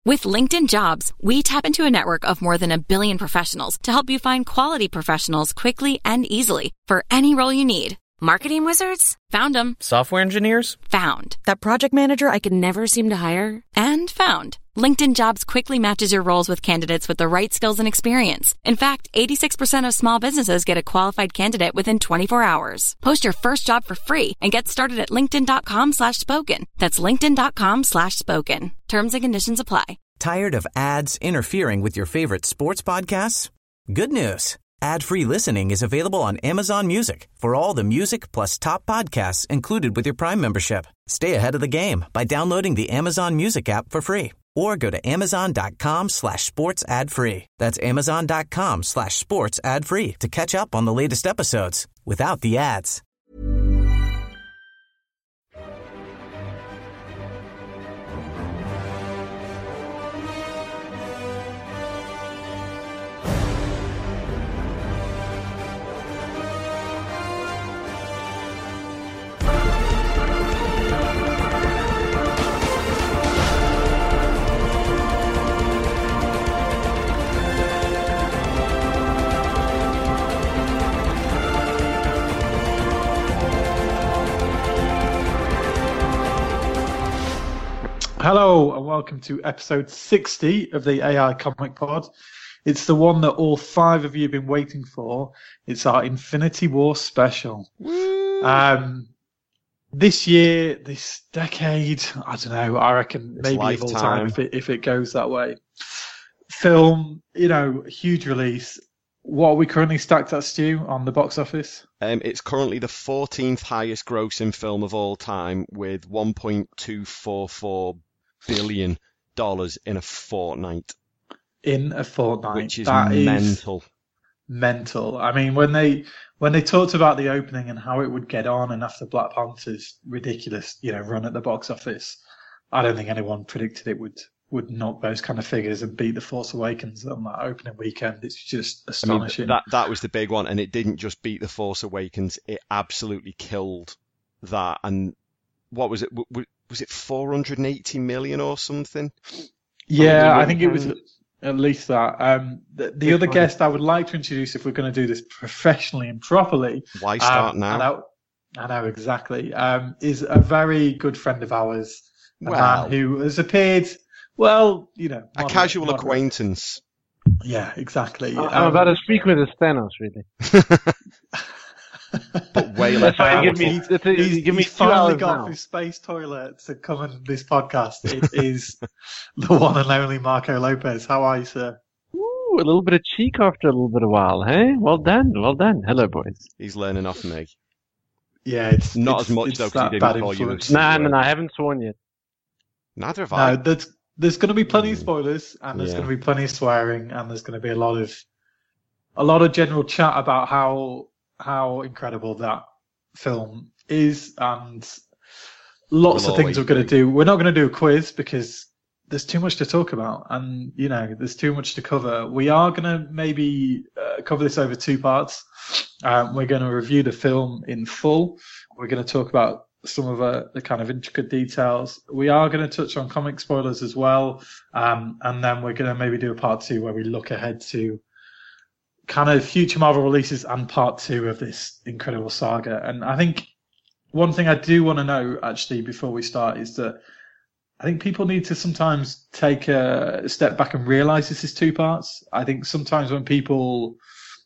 With LinkedIn Jobs, we tap into a network of more than 1 billion professionals to help you find quality professionals quickly and easily for any role you need. Marketing wizards? Found them. Software engineers? Found. That project manager I could never seem to hire? And found. LinkedIn Jobs quickly matches your roles with candidates with the right skills and experience. In fact, 86% of small businesses get a qualified candidate within 24 hours. Post your first job for free and get started at linkedin.com/spoken. That's linkedin.com/spoken. Terms and conditions apply. Tired of ads interfering with your favorite sports podcasts? Good news. Ad-free listening is available on Amazon Music for all the music plus top podcasts included with your Prime membership. Stay ahead of the game by downloading the Amazon Music app for free or go to amazon.com/sports ad free. That's amazon.com/sports ad free to catch up on the latest episodes without the ads. Hello and welcome to episode 60 of the AI Comic Pod. It's the one that all 5 of you have been waiting for. It's our Infinity War special. This year, this decade, I don't know, I reckon maybe of all time if it goes that way. Film, huge release. What are we currently stacked at, Stu, on the box office? It's currently the 14th highest grossing film of all time with $1.244 billion in a fortnight. In a fortnight. Which is mental. Mental. I mean, when they talked about the opening and how it would get on, and after Black Panther's ridiculous, run at the box office, I don't think anyone predicted it would knock those kind of figures and beat The Force Awakens on that opening weekend. It's just astonishing. I mean, that was the big one, and it didn't just beat The Force Awakens, it absolutely killed that. And what was it? Was it 480 million or something? Yeah, I think it was at least that. The other guest I would like to introduce, if we're going to do this professionally and properly. Why start now? I know exactly. Is a very good friend of ours, a man who has appeared. Well, a casual acquaintance. Yeah, exactly. I'm about to speak with Thanos, really. But way less powerful. Give me 2 hours got off his space toilet to come on this podcast. It is the one and only Marco Lopez. How are you, sir? Ooh, a little bit of cheek after a little bit of while, hey? Well done. Hello, boys. He's learning off me. Yeah, it's not as much though, because he didn't call you. No, I haven't sworn yet. Neither have I. No, there's going to be plenty of spoilers, and there's going to be plenty of swearing, and there's going to be a lot of general chat about how incredible that film is, and lots of things we're going to do. We're not going to do a quiz because there's too much to talk about, and there's too much to cover. We are going to maybe cover this over 2 parts. We're going to review the film in full. We're going to talk about some of the kind of intricate details. We are going to touch on comic spoilers as well, and then we're going to maybe do a part 2 where we look ahead to kind of future Marvel releases and part 2 of this incredible saga. And I think one thing I do want to know, actually, before we start, is that I think people need to sometimes take a step back and realize this is 2 parts. I think sometimes when people,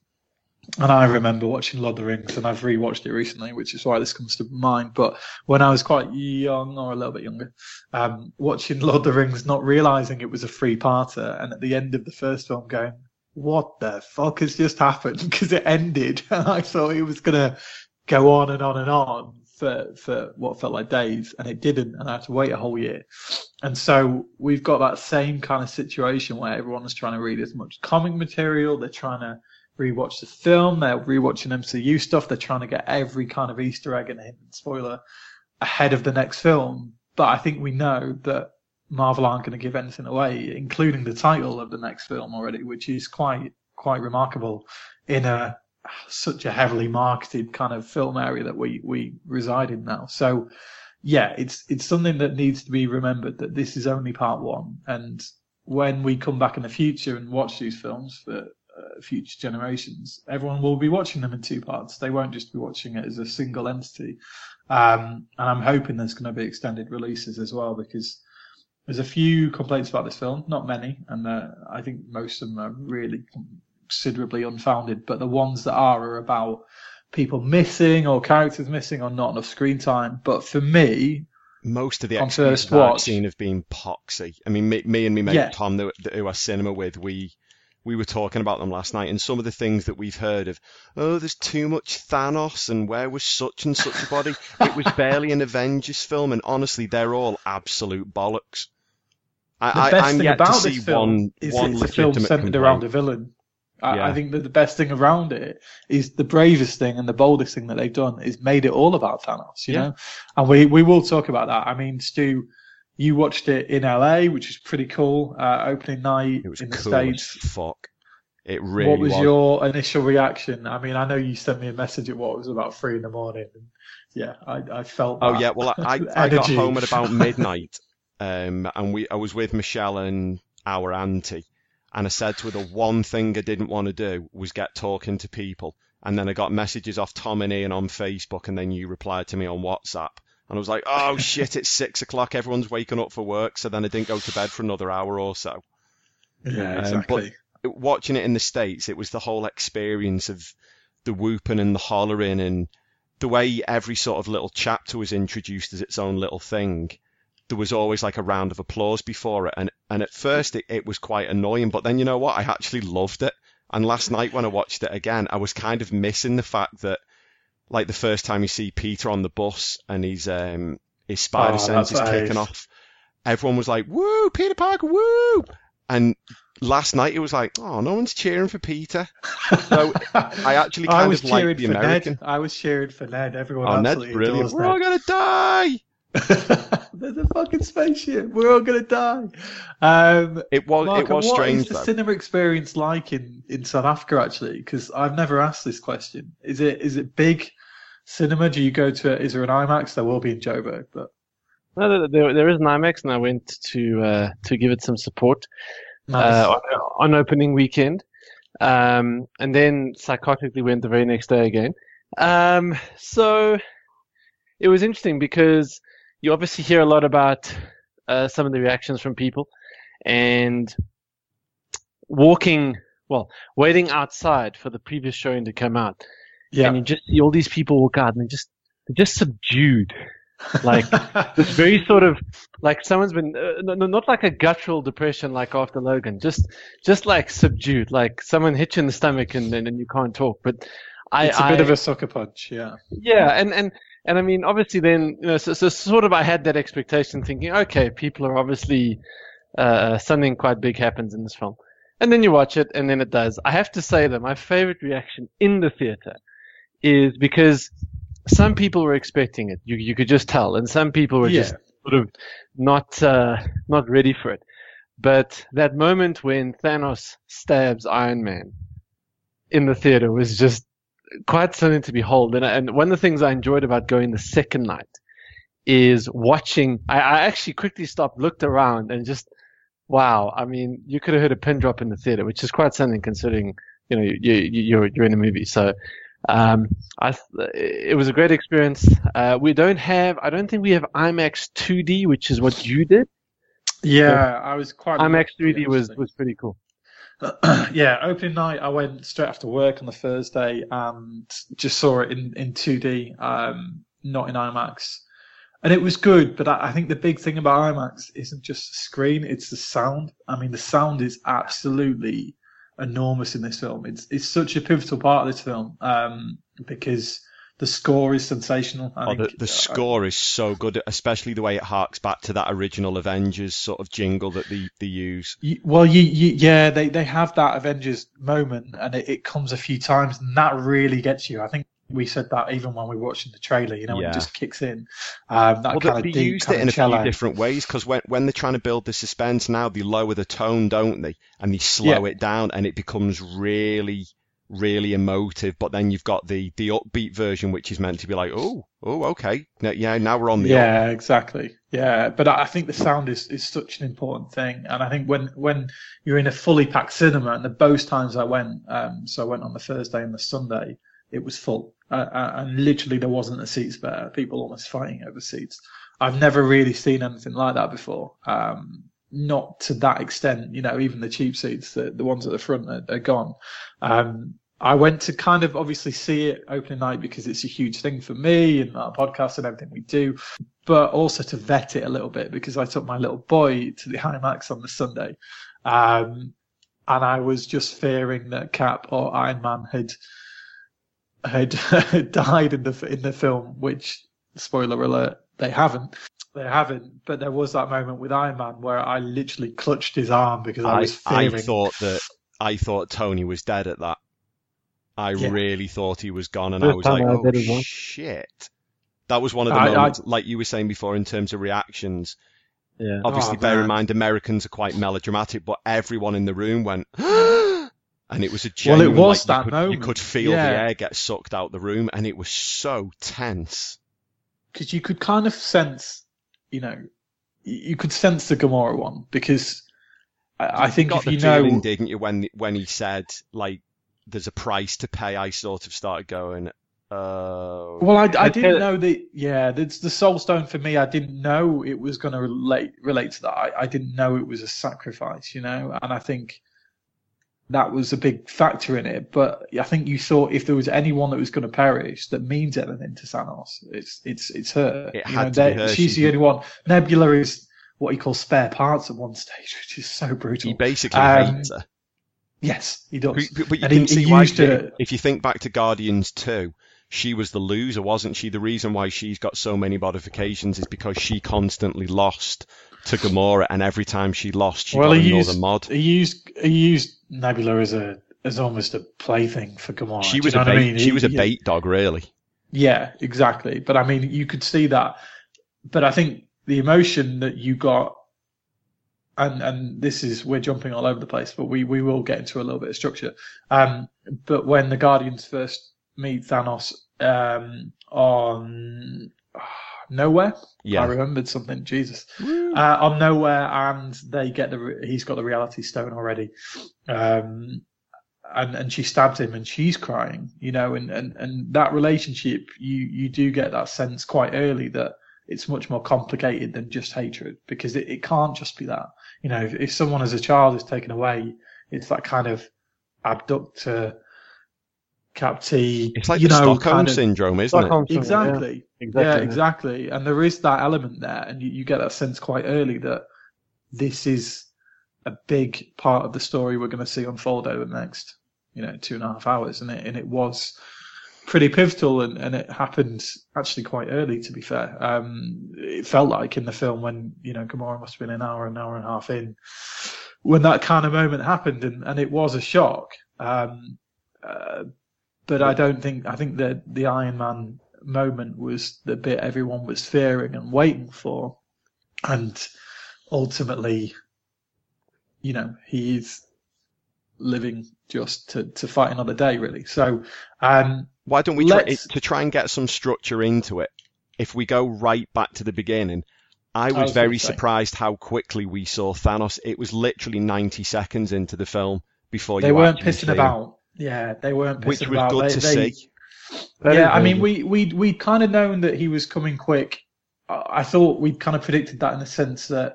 and I remember watching Lord of the Rings, and I've rewatched it recently, which is why this comes to mind, but when I was quite young, or a little bit younger, watching Lord of the Rings, not realizing it was a 3-parter, and at the end of the first film going, what the fuck has just happened? Because it ended, and I thought it was going to go on and on and on for what felt like days, and it didn't, and I had to wait a whole year. And so we've got that same kind of situation where everyone is trying to read as much comic material, they're trying to rewatch the film, they're rewatching MCU stuff, they're trying to get every kind of Easter egg and hint and spoiler ahead of the next film. But I think we know that Marvel aren't going to give anything away, including the title of the next film already, which is quite remarkable in such a heavily marketed kind of film area that we reside in now. So yeah, it's something that needs to be remembered, that this is only part 1, and when we come back in the future and watch these films for future generations, everyone will be watching them in two parts. They won't just be watching it as a single entity. And I'm hoping there's going to be extended releases as well, because there's a few complaints about this film, not many, and I think most of them are really considerably unfounded, but the ones that are about people missing or characters missing or not enough screen time. But for me, most of the excuses I've seen have been poxy. I mean, me and my mate Tom, who I cinema with, we were talking about them last night, and some of the things that we've heard of, there's too much Thanos, and where was such and such a body? It was barely an Avengers film, and honestly, they're all absolute bollocks. I'm yet to see one legitimate a film centered around a villain. I think that the best thing around it is the bravest thing and the boldest thing that they've done is made it all about Thanos, you know? And we will talk about that. I mean, Stu, you watched it in LA, which is pretty cool. Opening night in the States. Fuck. It really was. What was your initial reaction? I mean, I know you sent me a message at what was about 3 a.m. And yeah, I felt that. Oh yeah, well I got home at about midnight, and I was with Michelle and our auntie, and I said to her the one thing I didn't want to do was get talking to people, and then I got messages off Tom and Ian on Facebook, and then you replied to me on WhatsApp, and I was like, oh shit, it's 6 o'clock, everyone's waking up for work, so then I didn't go to bed for another hour or so. Yeah, exactly. But watching it in the States, it was the whole experience of the whooping and the hollering, and the way every sort of little chapter was introduced as its own little thing. There was always like a round of applause before it, and at first it was quite annoying, but then you know what, I actually loved it. And last night when I watched it again, I was kind of missing the fact that, like, the first time you see Peter on the bus and his spider sense is kicking off, everyone was like, woo, Peter Parker, woo! And last night it was like, oh, no one's cheering for Peter. So I actually kind of liked the American. Ned. I was cheering for Ned. Everyone Ned's brilliant. We're all going to die! There's a fucking spaceship. We're all gonna die. It was strange. What is the though. cinema experience like in South Africa? Actually, because I've never asked this question. Is it big cinema? Do you go to it? Is there an IMAX? There will be in Joburg, but no, there is an IMAX, and I went to give it some support on opening weekend, and then psychotically went the very next day again. So it was interesting because you obviously hear a lot about some of the reactions from people, and waiting outside for the previous showing to come out. Yeah. And you just see all these people walk out, and they're just subdued. Like this very sort of like someone's been not like a guttural depression like after Logan, just like subdued, like someone hit you in the stomach and you can't talk. But it's a bit of a sucker punch, yeah. Yeah, and I mean, obviously then, you know, so sort of I had that expectation thinking, okay, people are obviously, something quite big happens in this film. And then you watch it, and then it does. I have to say that my favorite reaction in the theater is because some people were expecting it. You could just tell. And some people were just sort of not ready for it. But that moment when Thanos stabs Iron Man in the theater was just quite something to behold. And one of the things I enjoyed about going the second night is watching. I actually quickly stopped, looked around, and just, wow. I mean, you could have heard a pin drop in the theater, which is quite something considering, you know, you're in a movie. So, it was a great experience. I don't think we have IMAX 2D, which is what you did. Yeah, I was quite. IMAX 3D was pretty cool. Yeah, opening night, I went straight after work on the Thursday and just saw it in 2D, not in IMAX. And it was good, but I think the big thing about IMAX isn't just the screen, it's the sound. I mean, the sound is absolutely enormous in this film. It's such a pivotal part of this film, because the score is sensational. The score is so good, especially the way it harks back to that original Avengers sort of jingle that they use. They have that Avengers moment, and it comes a few times, and that really gets you. I think we said that even when we were watching the trailer, you know, when it just kicks in. They used it in a few different ways, because when they're trying to build the suspense now, they lower the tone, don't they? And they slow it down, and it becomes really, really emotive. But then you've got the upbeat version, which is meant to be like, oh, okay. Now we're on the up. Exactly. Yeah, but I think the sound is such an important thing, and I think when you're in a fully packed cinema, and the both times I went, so I went on the Thursday and the Sunday, it was full, and literally there wasn't a seat spare. People almost fighting over seats. I've never really seen anything like that before. Not to that extent, even the cheap seats, the ones at the front are gone. I went to kind of obviously see it opening night because it's a huge thing for me and our podcast and everything we do, but also to vet it a little bit because I took my little boy to the IMAX on the Sunday. And I was just fearing that Cap or Iron Man had died in the film, which, spoiler alert, they haven't. But there was that moment with Iron Man where I literally clutched his arm because I was fearing. I thought Tony was dead at that. I really thought he was gone, and I was like, oh, shit. That was one of the moments, like you were saying before, in terms of reactions. Yeah. Obviously, bear in mind, Americans are quite melodramatic, but everyone in the room went, and it was a genuine, well, it was that moment. You could feel the air get sucked out the room, and it was so tense. Because you could kind of sense, you could sense the Gamora one, because I think if you know... feeling, didn't you, when he said, like, there's a price to pay, I sort of started going, Well, I didn't know that, the Soul Stone for me, I didn't know it was going to relate to that. I didn't know it was a sacrifice, and I think that was a big factor in it. But I think you thought if there was anyone that was going to perish that means anything to Thanos, it's her. It had to be her. She's the only one. Nebula is what he calls spare parts at one stage, which is so brutal. He basically hates her. Yes, he does. But you can see why, if you think back to Guardians 2, she was the loser, wasn't she? The reason why she's got so many modifications is because she constantly lost to Gamora, and every time she lost, she got another mod. He used Nebula as almost a plaything for Gamora. She was a bait. She was a bait dog, really. Yeah, exactly. But I mean, you could see that. But I think the emotion that you got. And this is, we're jumping all over the place, but we will get into a little bit of structure. But when the Guardians first meet Thanos on Nowhere, I remembered something, Jesus, on Nowhere, and they get he's got the Reality Stone already, and she stabs him, and she's crying, and that relationship, you do get that sense quite early that it's much more complicated than just hatred, because it can't just be that. If someone as a child is taken away, it's that kind of abductor, captee. It's like the Stockholm syndrome, isn't it? Exactly. Yeah, exactly. And there is that element there, and you get that sense quite early that this is a big part of the story we're going to see unfold over the next, 2.5 hours, and it was pretty pivotal, and it happened actually quite early, to be fair. It felt like in the film when, Gamora must have been an hour and a half in when that kind of moment happened, and it was a shock. But I think that the Iron Man moment was the bit everyone was fearing and waiting for. And ultimately, he's living just to fight another day, really. So, why don't we try and get some structure into it? If we go right back to the beginning, I was very surprised how quickly we saw Thanos. It was literally 90 seconds into the film before they weren't pissing about. Yeah, they weren't pissing about. Which was good to see. Yeah, I mean, we'd kind of known that he was coming quick. I thought we'd kind of predicted that in the sense that,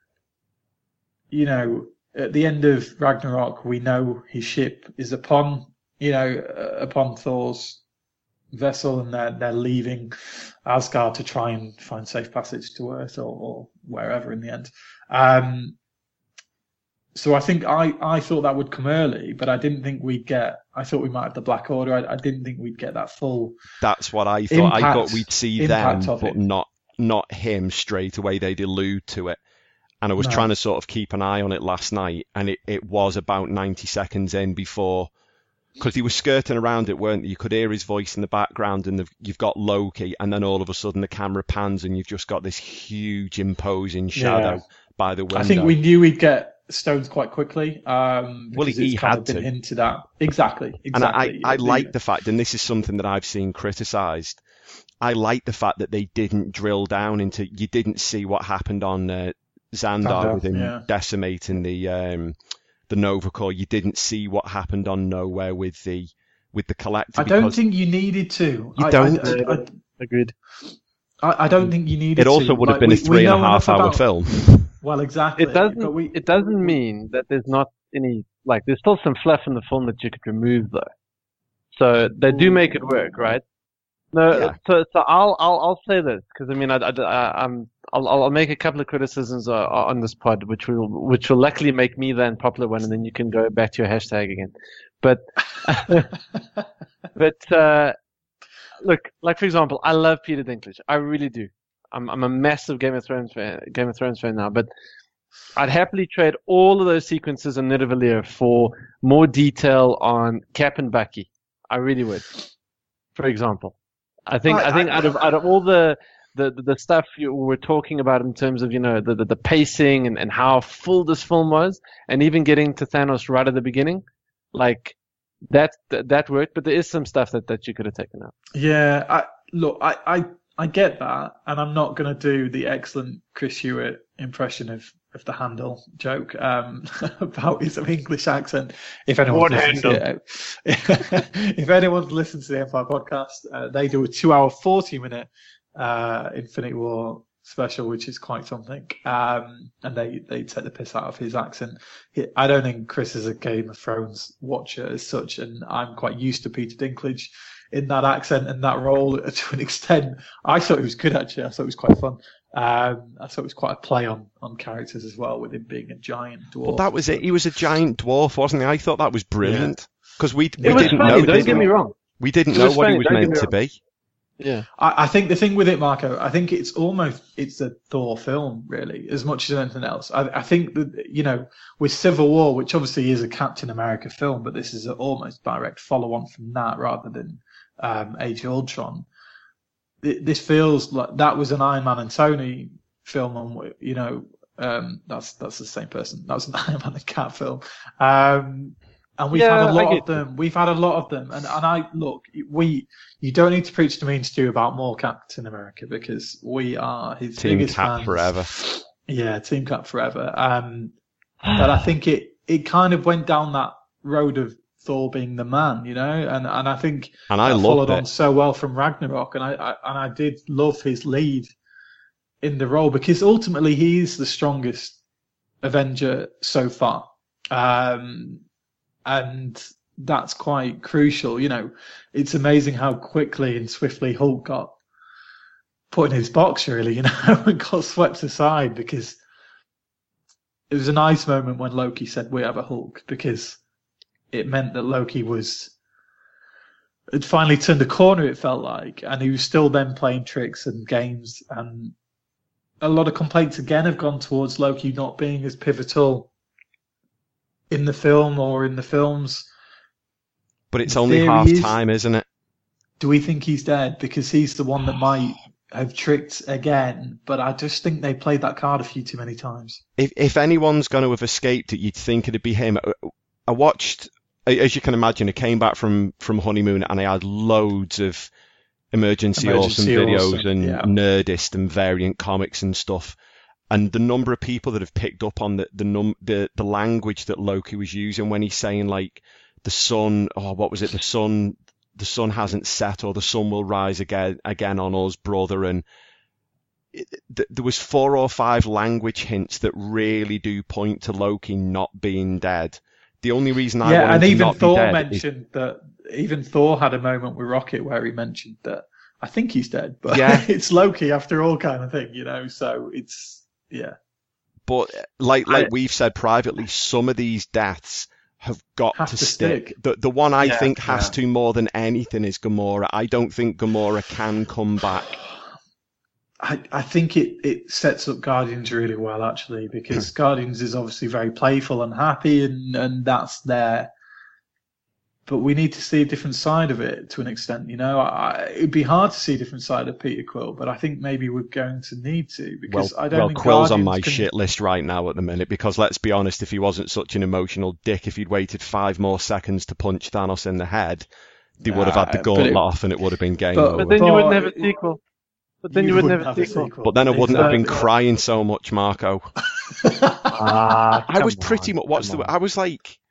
at the end of Ragnarok, we know his ship is upon Thor's vessel, and they're leaving Asgard to try and find safe passage to Earth or wherever in the end. So I think I thought that would come early, but I didn't think I thought we might have the Black Order. I didn't think we'd get that full. That's what I thought. I thought we'd see them, but not him straight away. They'd allude to it. And I was trying to sort of keep an eye on it last night, and it was about 90 seconds in before, because he was skirting around it, weren't they? You could hear his voice in the background, and you've got Loki, and then all of a sudden the camera pans, and you've just got this huge imposing shadow by the window. I think we knew we'd get Stones quite quickly. Well, he had to. Into that. Exactly. And I like the fact, and this is something that I've seen criticised, I like the fact that they didn't drill down into. You didn't see what happened on Xandar with him decimating the Nova Corps. You didn't see what happened on Nowhere with the Collector. I don't think you needed to. You don't. Agreed. I don't think you needed to. It also would have been a 3.5 hour film. Well, exactly. It doesn't mean that there's not any, like, there's still some fluff in the film that you could remove, though. So they do make it work, right? No, yeah. So I'll say this, because I mean, I'll make a couple of criticisms on this pod, which will luckily make me the unpopular one, and then you can go back to your hashtag again. But look, like for example, I love Peter Dinklage. I really do. I'm a massive Game of Thrones fan now, but I'd happily trade all of those sequences in Nidavellir for more detail on Cap and Bucky. I really would. For example, I think out of all the stuff you were talking about in terms of, you know, the pacing and how full this film was, and even getting to Thanos right at the beginning, like that worked. But there is some stuff that you could have taken out. Yeah, I get that, and I'm not going to do the excellent Chris Hewitt impression of the handle joke about his English accent. If anyone listens to the Empire podcast, they do a 2 hour 40-minute Infinity War special, which is quite something. And they take the piss out of his accent. I don't think Chris is a Game of Thrones watcher as such, and I'm quite used to Peter Dinklage in that accent and that role to an extent. I thought it was good, actually. I thought it was quite fun. I thought it was quite a play on characters as well, with him being a giant dwarf. Well, that was it. He was a giant dwarf, wasn't he? I thought that was brilliant. Because we didn't know. Don't get me wrong. We didn't know what he was meant to be. Yeah. I think the thing with it, Marco, I think it's a Thor film, really, as much as anything else. I think that, you know, with Civil War, which obviously is a Captain America film, but this is an almost direct follow-on from that rather than Age of Ultron. This feels like that was an Iron Man and Tony film, and you know, that's the same person. That was an Iron Man and Cap film, and we've had a lot of them. We've had a lot of them, and I look, you don't need to preach to me and Stu about more Captain America, because we are his Team biggest Cap fans. forever. Yeah, Team Cap forever. But I think it kind of went down that road of Thor being the man, you know, and I think I followed loved on so well from Ragnarok, and I did love his lead in the role, because ultimately he is the strongest Avenger so far, and that's quite crucial. You know, it's amazing how quickly and swiftly Hulk got put in his box, really, you know, and got swept aside, because it was a nice moment when Loki said, "We have a Hulk," because it meant that Loki had finally turned the corner, it felt like, and he was still then playing tricks and games, and a lot of complaints again have gone towards Loki not being as pivotal in the film or in the films. But it's only half time, isn't it? Do we think he's dead? Because he's the one that might have tricked again, but I just think they played that card a few too many times. If anyone's going to have escaped it, you'd think it'd be him. I watched, as you can imagine, I came back from honeymoon and I had loads of Emergency Awesome videos and Nerdist and Variant Comics and stuff. And the number of people that have picked up on the language that Loki was using when he's saying, like, the sun, the sun hasn't set, or the sun will rise again on us, brother. And there was 4 or 5 language hints that really do point to Loki not being dead. The only reason I wanted to not be dead. Yeah, and even Thor mentioned that. Even Thor had a moment with Rocket where he mentioned that I think he's dead, but yeah. It's Loki after all, kind of thing, you know. So it's But like we've said privately, some of these deaths have got to stick. The one I think has to more than anything is Gamora. I don't think Gamora can come back. I think it sets up Guardians really well, actually, because Guardians is obviously very playful and happy, and that's there. But we need to see a different side of it to an extent, you know. It'd be hard to see a different side of Peter Quill, but I think maybe we're going to need to, because I don't think Quill's on my shit list right now at the minute, because let's be honest, if he wasn't such an emotional dick, if he'd waited 5 more seconds to punch Thanos in the head, they would have had the gauntlet off and it would have been game over. But then you wouldn't have a sequel. But then you wouldn't have a sequel. But then I wouldn't have been crying so much, Marco. I was pretty much. I was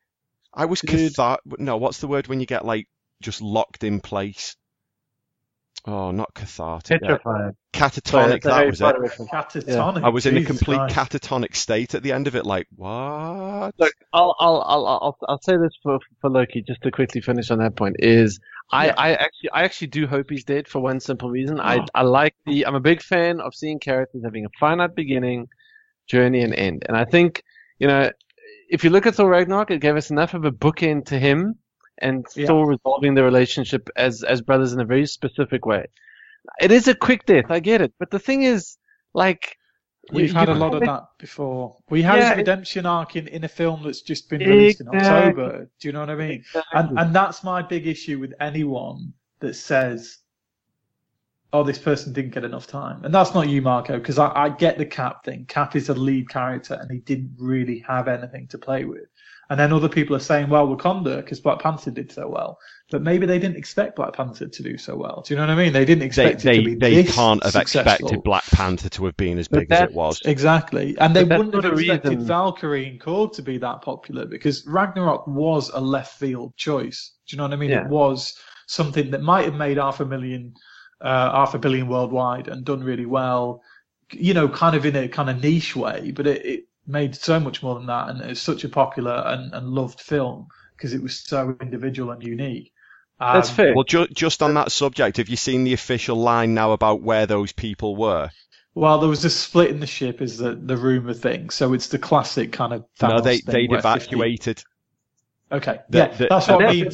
no, what's the word when you get like just locked in place? Oh, not cathartic. Petrified. Catatonic. That was it. Catatonic. I was in a complete catatonic state at the end of it. Like, what? Look, I'll say this for Loki, just to quickly finish on that point. I actually do hope he's dead for one simple reason. I'm a big fan of seeing characters having a finite beginning, journey, and end. And I think, if you look at Thor Ragnarok, it gave us enough of a bookend to him and Thor resolving the relationship as brothers in a very specific way. It is a quick death, I get it. But the thing is, like, we've had a lot of that before. We had his redemption arc in a film that's just been released in October. Do you know what I mean? Exactly. And that's my big issue with anyone that says, oh, this person didn't get enough time. And that's not you, Marco, because I get the Cap thing. Cap is a lead character and he didn't really have anything to play with. And then other people are saying, well, Wakanda, because Black Panther did so well. But maybe they didn't expect Black Panther to do so well. Do you know what I mean? They didn't expect it to be They this can't have successful. expected Black Panther to have been as big as it was. Exactly. And they wouldn't have expected Valkyrie and Korg to be that popular because Ragnarok was a left field choice. Do you know what I mean? Yeah. It was something that might have made half a billion worldwide and done really well, kind of in a kind of niche way, but it made so much more than that, and it's such a popular and loved film because it was so individual and unique. That's fair. Well, just on that subject, have you seen the official line now about where those people were? Well, there was a split in the ship, is the rumor thing. So it's the classic kind of Thanos no, they'd thing evacuated. 50... Okay, that's what I mean.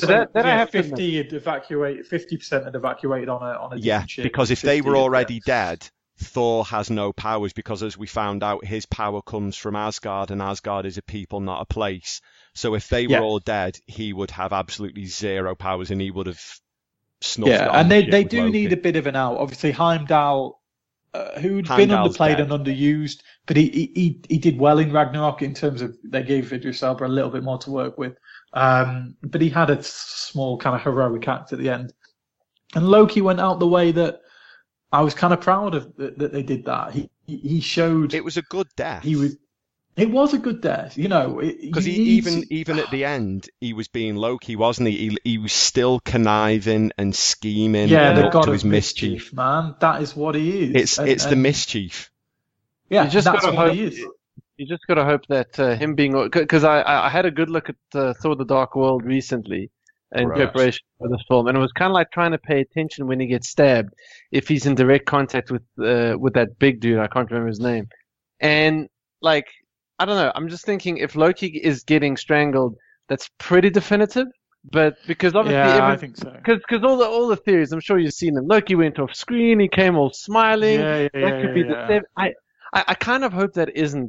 50% had evacuated on a different ship. Because if they were already dead, Thor has no powers because, as we found out, his power comes from Asgard, and Asgard is a people, not a place. So if they were all dead, he would have absolutely zero powers, and he would have snuffed it. And they do need a bit of an out. Obviously, Heimdall, who'd been underplayed and underused, but he did well in Ragnarok in terms of they gave Idris Elba a little bit more to work with. But he had a small kind of heroic act at the end. And Loki went out the way that I was kind of proud of that they did that. He showed it was a good death. It was a good death, because even at the end he was being Loki, wasn't he? He was still conniving and scheming. Yeah, the god of his mischief, man. That is what he is. It's the mischief. Yeah, that's what he is. You just got to hope that him being, because I had a good look at Thor: The Dark World recently in preparation for this film, and it was kind of like trying to pay attention when he gets stabbed, if he's in direct contact with that big dude. I can't remember his name, and like, I don't know. I'm just thinking if Loki is getting strangled, that's pretty definitive. But because obviously, I think so. Because all the theories, I'm sure you've seen them. Loki went off screen. He came all smiling. That could be the same. I kind of hope that isn't.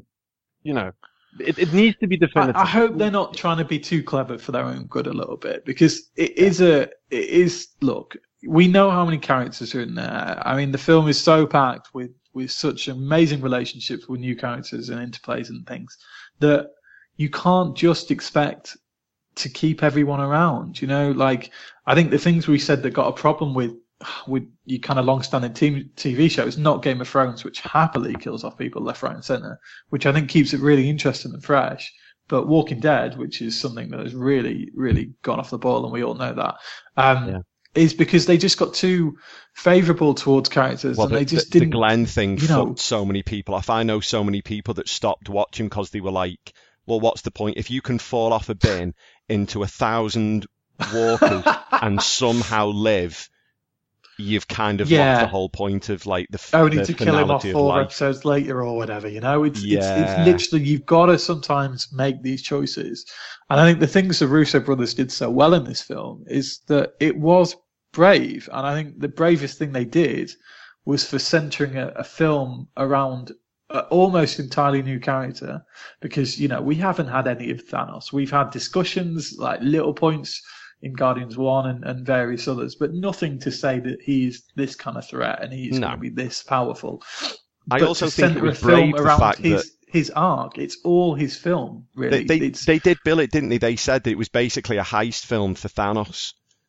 It needs to be definitive. I hope they're not trying to be too clever for their own good a little bit, because it is. Look, we know how many characters are in there. I mean, the film is so packed with such amazing relationships with new characters and interplays and things that you can't just expect to keep everyone around. Like, I think the things we said that got a problem with your kind of long-standing TV shows, not Game of Thrones, which happily kills off people left, right, and centre, which I think keeps it really interesting and fresh. But Walking Dead, which is something that has really, really gone off the boil, and we all know that, is because they just got too favourable towards characters, and they just didn't. The Glenn thing fucked so many people off. I know so many people that stopped watching because they were like, well, what's the point? If you can fall off a bin into 1,000 walkers and somehow live, you've kind of lost the whole point of like the only to kill him off 4 episodes later or whatever. It's literally, you've got to sometimes make these choices. And I think the things the Russo brothers did so well in this film is that it was brave, and I think the bravest thing they did was for centering a film around an almost entirely new character, because we haven't had any of Thanos. We've had discussions, like little points in Guardians 1 and various others, but nothing to say that he's this kind of threat and he's going to be this powerful. I also think it was brave the fact that his arc, it's all his film, really. They did bill it, didn't they? They said that it was basically a heist film for Thanos.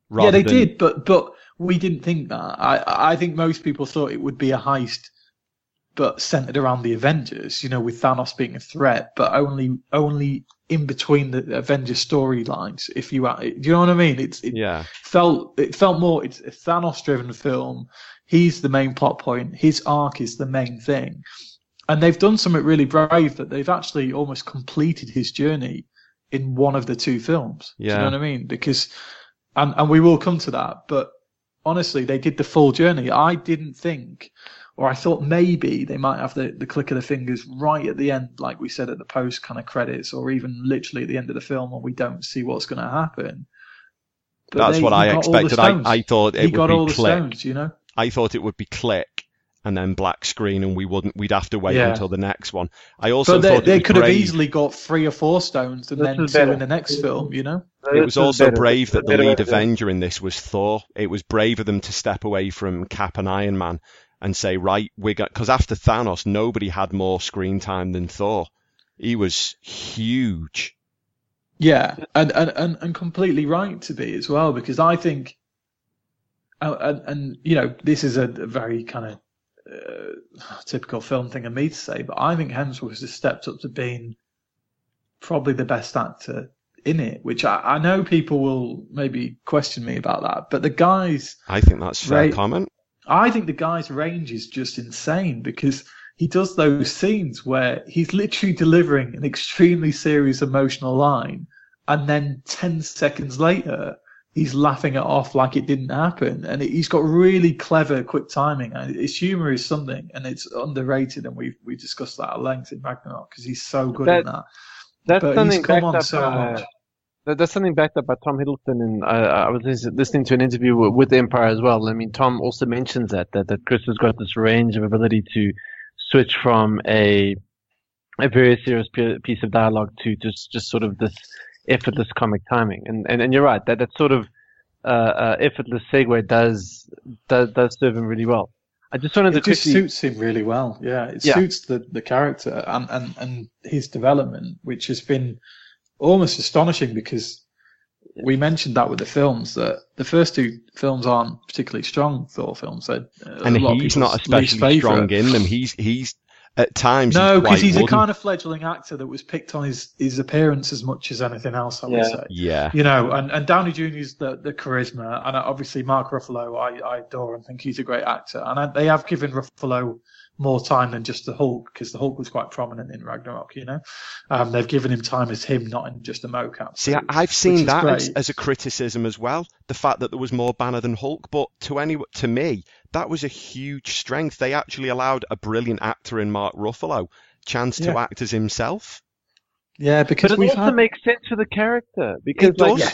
Yeah, they did, but we didn't think that. I think most people thought it would be a heist, but centered around the Avengers, with Thanos being a threat, but only in between the Avengers storylines. Do you know what I mean? It felt more. It's a Thanos-driven film. He's the main plot point. His arc is the main thing, and they've done something really brave that they've actually almost completed his journey in one of the two films. Yeah. Do you know what I mean? Because, and we will come to that, but honestly, they did the full journey. I didn't think. Or I thought maybe they might have the click of the fingers right at the end, like we said at the post kind of credits, or even literally at the end of the film when we don't see what's going to happen. But that's what I expected. I thought it would be click. Stones, I thought it would be click and then black screen, and we'd have to wait until the next one. I also thought they could have easily got 3 or 4 stones and then 2 in the next film. It was also brave that the lead Avenger in this was Thor. It was brave of them to step away from Cap and Iron Man and say, right, because after Thanos, nobody had more screen time than Thor. He was huge. Yeah, and completely right to be as well, because I think, and this is a very kind of typical film thing of me to say, but I think Hemsworth has stepped up to being probably the best actor in it, which I know people will maybe question me about that, but the guy's... I think that's a fair comment. I think the guy's range is just insane, because he does those scenes where he's literally delivering an extremely serious emotional line, and then 10 seconds later, he's laughing it off like it didn't happen. And he's got really clever, quick timing. And his humor is something, and it's underrated. And we discussed that at length in Ragnarok, because he's so good in that. That's but something he's come backed on so much. That's something backed up by Tom Hiddleston, and I was listening to an interview with Empire as well. I mean, Tom also mentions that Chris has got this range of ability to switch from a very serious piece of dialogue to just sort of this effortless comic timing. And you're right, that sort of effortless segue does serve him really well. I just wanted to just suits him really well. Yeah, it suits the character and his development, which has been almost astonishing, because we mentioned that with the films, that the first 2 films aren't particularly strong Thor films. And he's not especially strong in them. He's at times... No, because he's a kind of fledgling actor that was picked on his appearance as much as anything else, I would say. Yeah. And Downey Jr. is the charisma, and obviously Mark Ruffalo, I adore and think he's a great actor. And they have given Ruffalo more time than just the Hulk, because the Hulk was quite prominent in Ragnarok, They've given him time as him, not in just a mocap. See, I've seen that as a criticism as well, the fact that there was more Banner than Hulk, but to me, that was a huge strength. They actually allowed a brilliant actor in Mark Ruffalo chance to act as himself. Yeah, because but it also makes sense for the character, because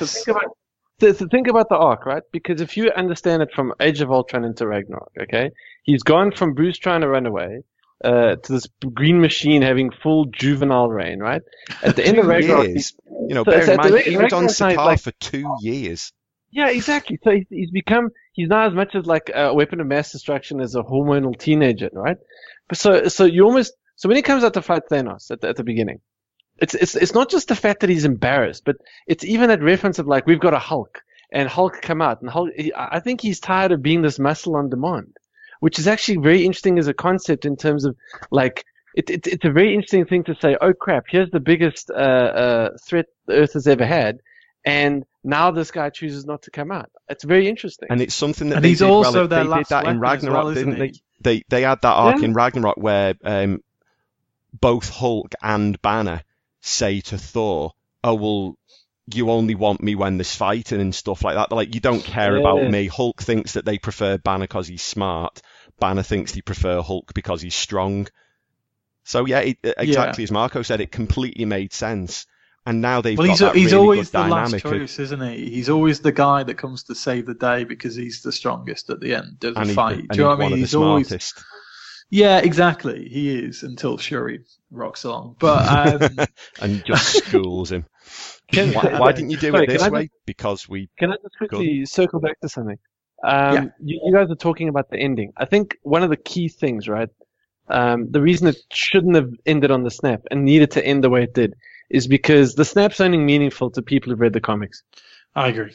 think about the arc, right? Because if you understand it from Age of Ultron into Ragnarok, okay, he's gone from Bruce trying to run away to this green machine having full juvenile reign, right? At the end of Ragnarok, bear in mind, he was on Sakaar for 2 years. Yeah, exactly. So he's now as much as like a weapon of mass destruction as a hormonal teenager, right? But so when he comes out to fight Thanos at the beginning, it's not just the fact that he's embarrassed, but it's even that reference of like, we've got a Hulk, and Hulk come out, and I think he's tired of being this muscle on demand, which is actually very interesting as a concept in terms of like, it's a very interesting thing to say, oh crap, here's the biggest threat the Earth has ever had, and now this guy chooses not to come out. It's very interesting. And it's something that they did that in Ragnarok, didn't they? They had that arc in Ragnarok where both Hulk and Banner say to Thor, oh, well, you only want me when there's fighting and stuff like that. They're like, you don't care about me. Hulk thinks that they prefer Banner because he's smart. Banner thinks they prefer Hulk because he's strong. So, exactly as Marco said, it completely made sense. And now they've got that he's really always good the dynamic. Last choice, isn't he? He's always the guy that comes to save the day because he's the strongest at the end of the fight. Do you know what I mean? He's always... Yeah, exactly. He is, until Shuri rocks along. But and just schools him. Why didn't you do it this way? Because we... Can I just quickly circle back to something? You guys are talking about the ending. I think one of the key things, right? The reason it shouldn't have ended on the snap and needed to end the way it did is because the snap's only meaningful to people who've read the comics. I agree.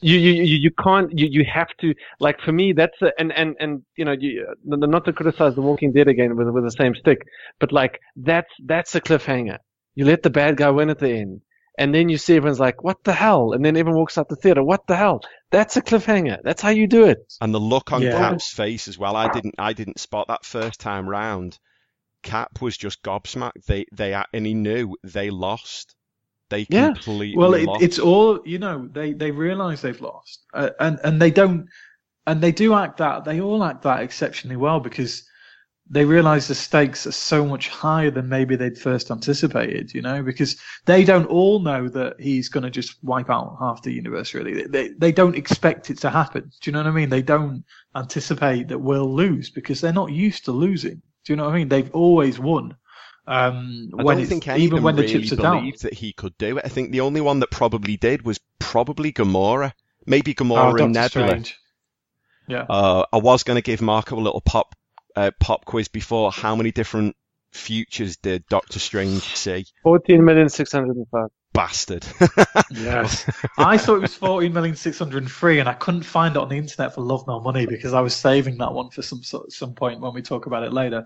You can't, you have to, like, for me, that's and you know, not to criticize The Walking Dead again with the same stick, but like, that's a cliffhanger. You let the bad guy win at the end, and then you see everyone's like, what the hell? And then everyone walks out the theater, what the hell? That's a cliffhanger. That's how you do it. And the look on Cap's face as well, I didn't spot that first time round. Cap was just gobsmacked. And he knew they lost. They completely lost. It's all, you know, they realise they've lost, and they don't, and they all act that exceptionally well, because they realise the stakes are so much higher than maybe they'd first anticipated, you know, because they don't all know that he's going to just wipe out half the universe, really. They don't expect it to happen. Do you know what I mean? They don't anticipate that we'll lose, because they're not used to losing. Do you know what I mean? They've always won. I don't think any of them really believed that he could do it. I think the only one that probably did was probably Gamora. Maybe Gamora and Nebula. Strange. Yeah. I was going to give Marco a little pop quiz before. How many different futures did Doctor Strange see? 14,605,000. Bastard. Yes. I thought it was 14,603,000, and I couldn't find it on the internet for love nor money, because I was saving that one for some point when we talk about it later.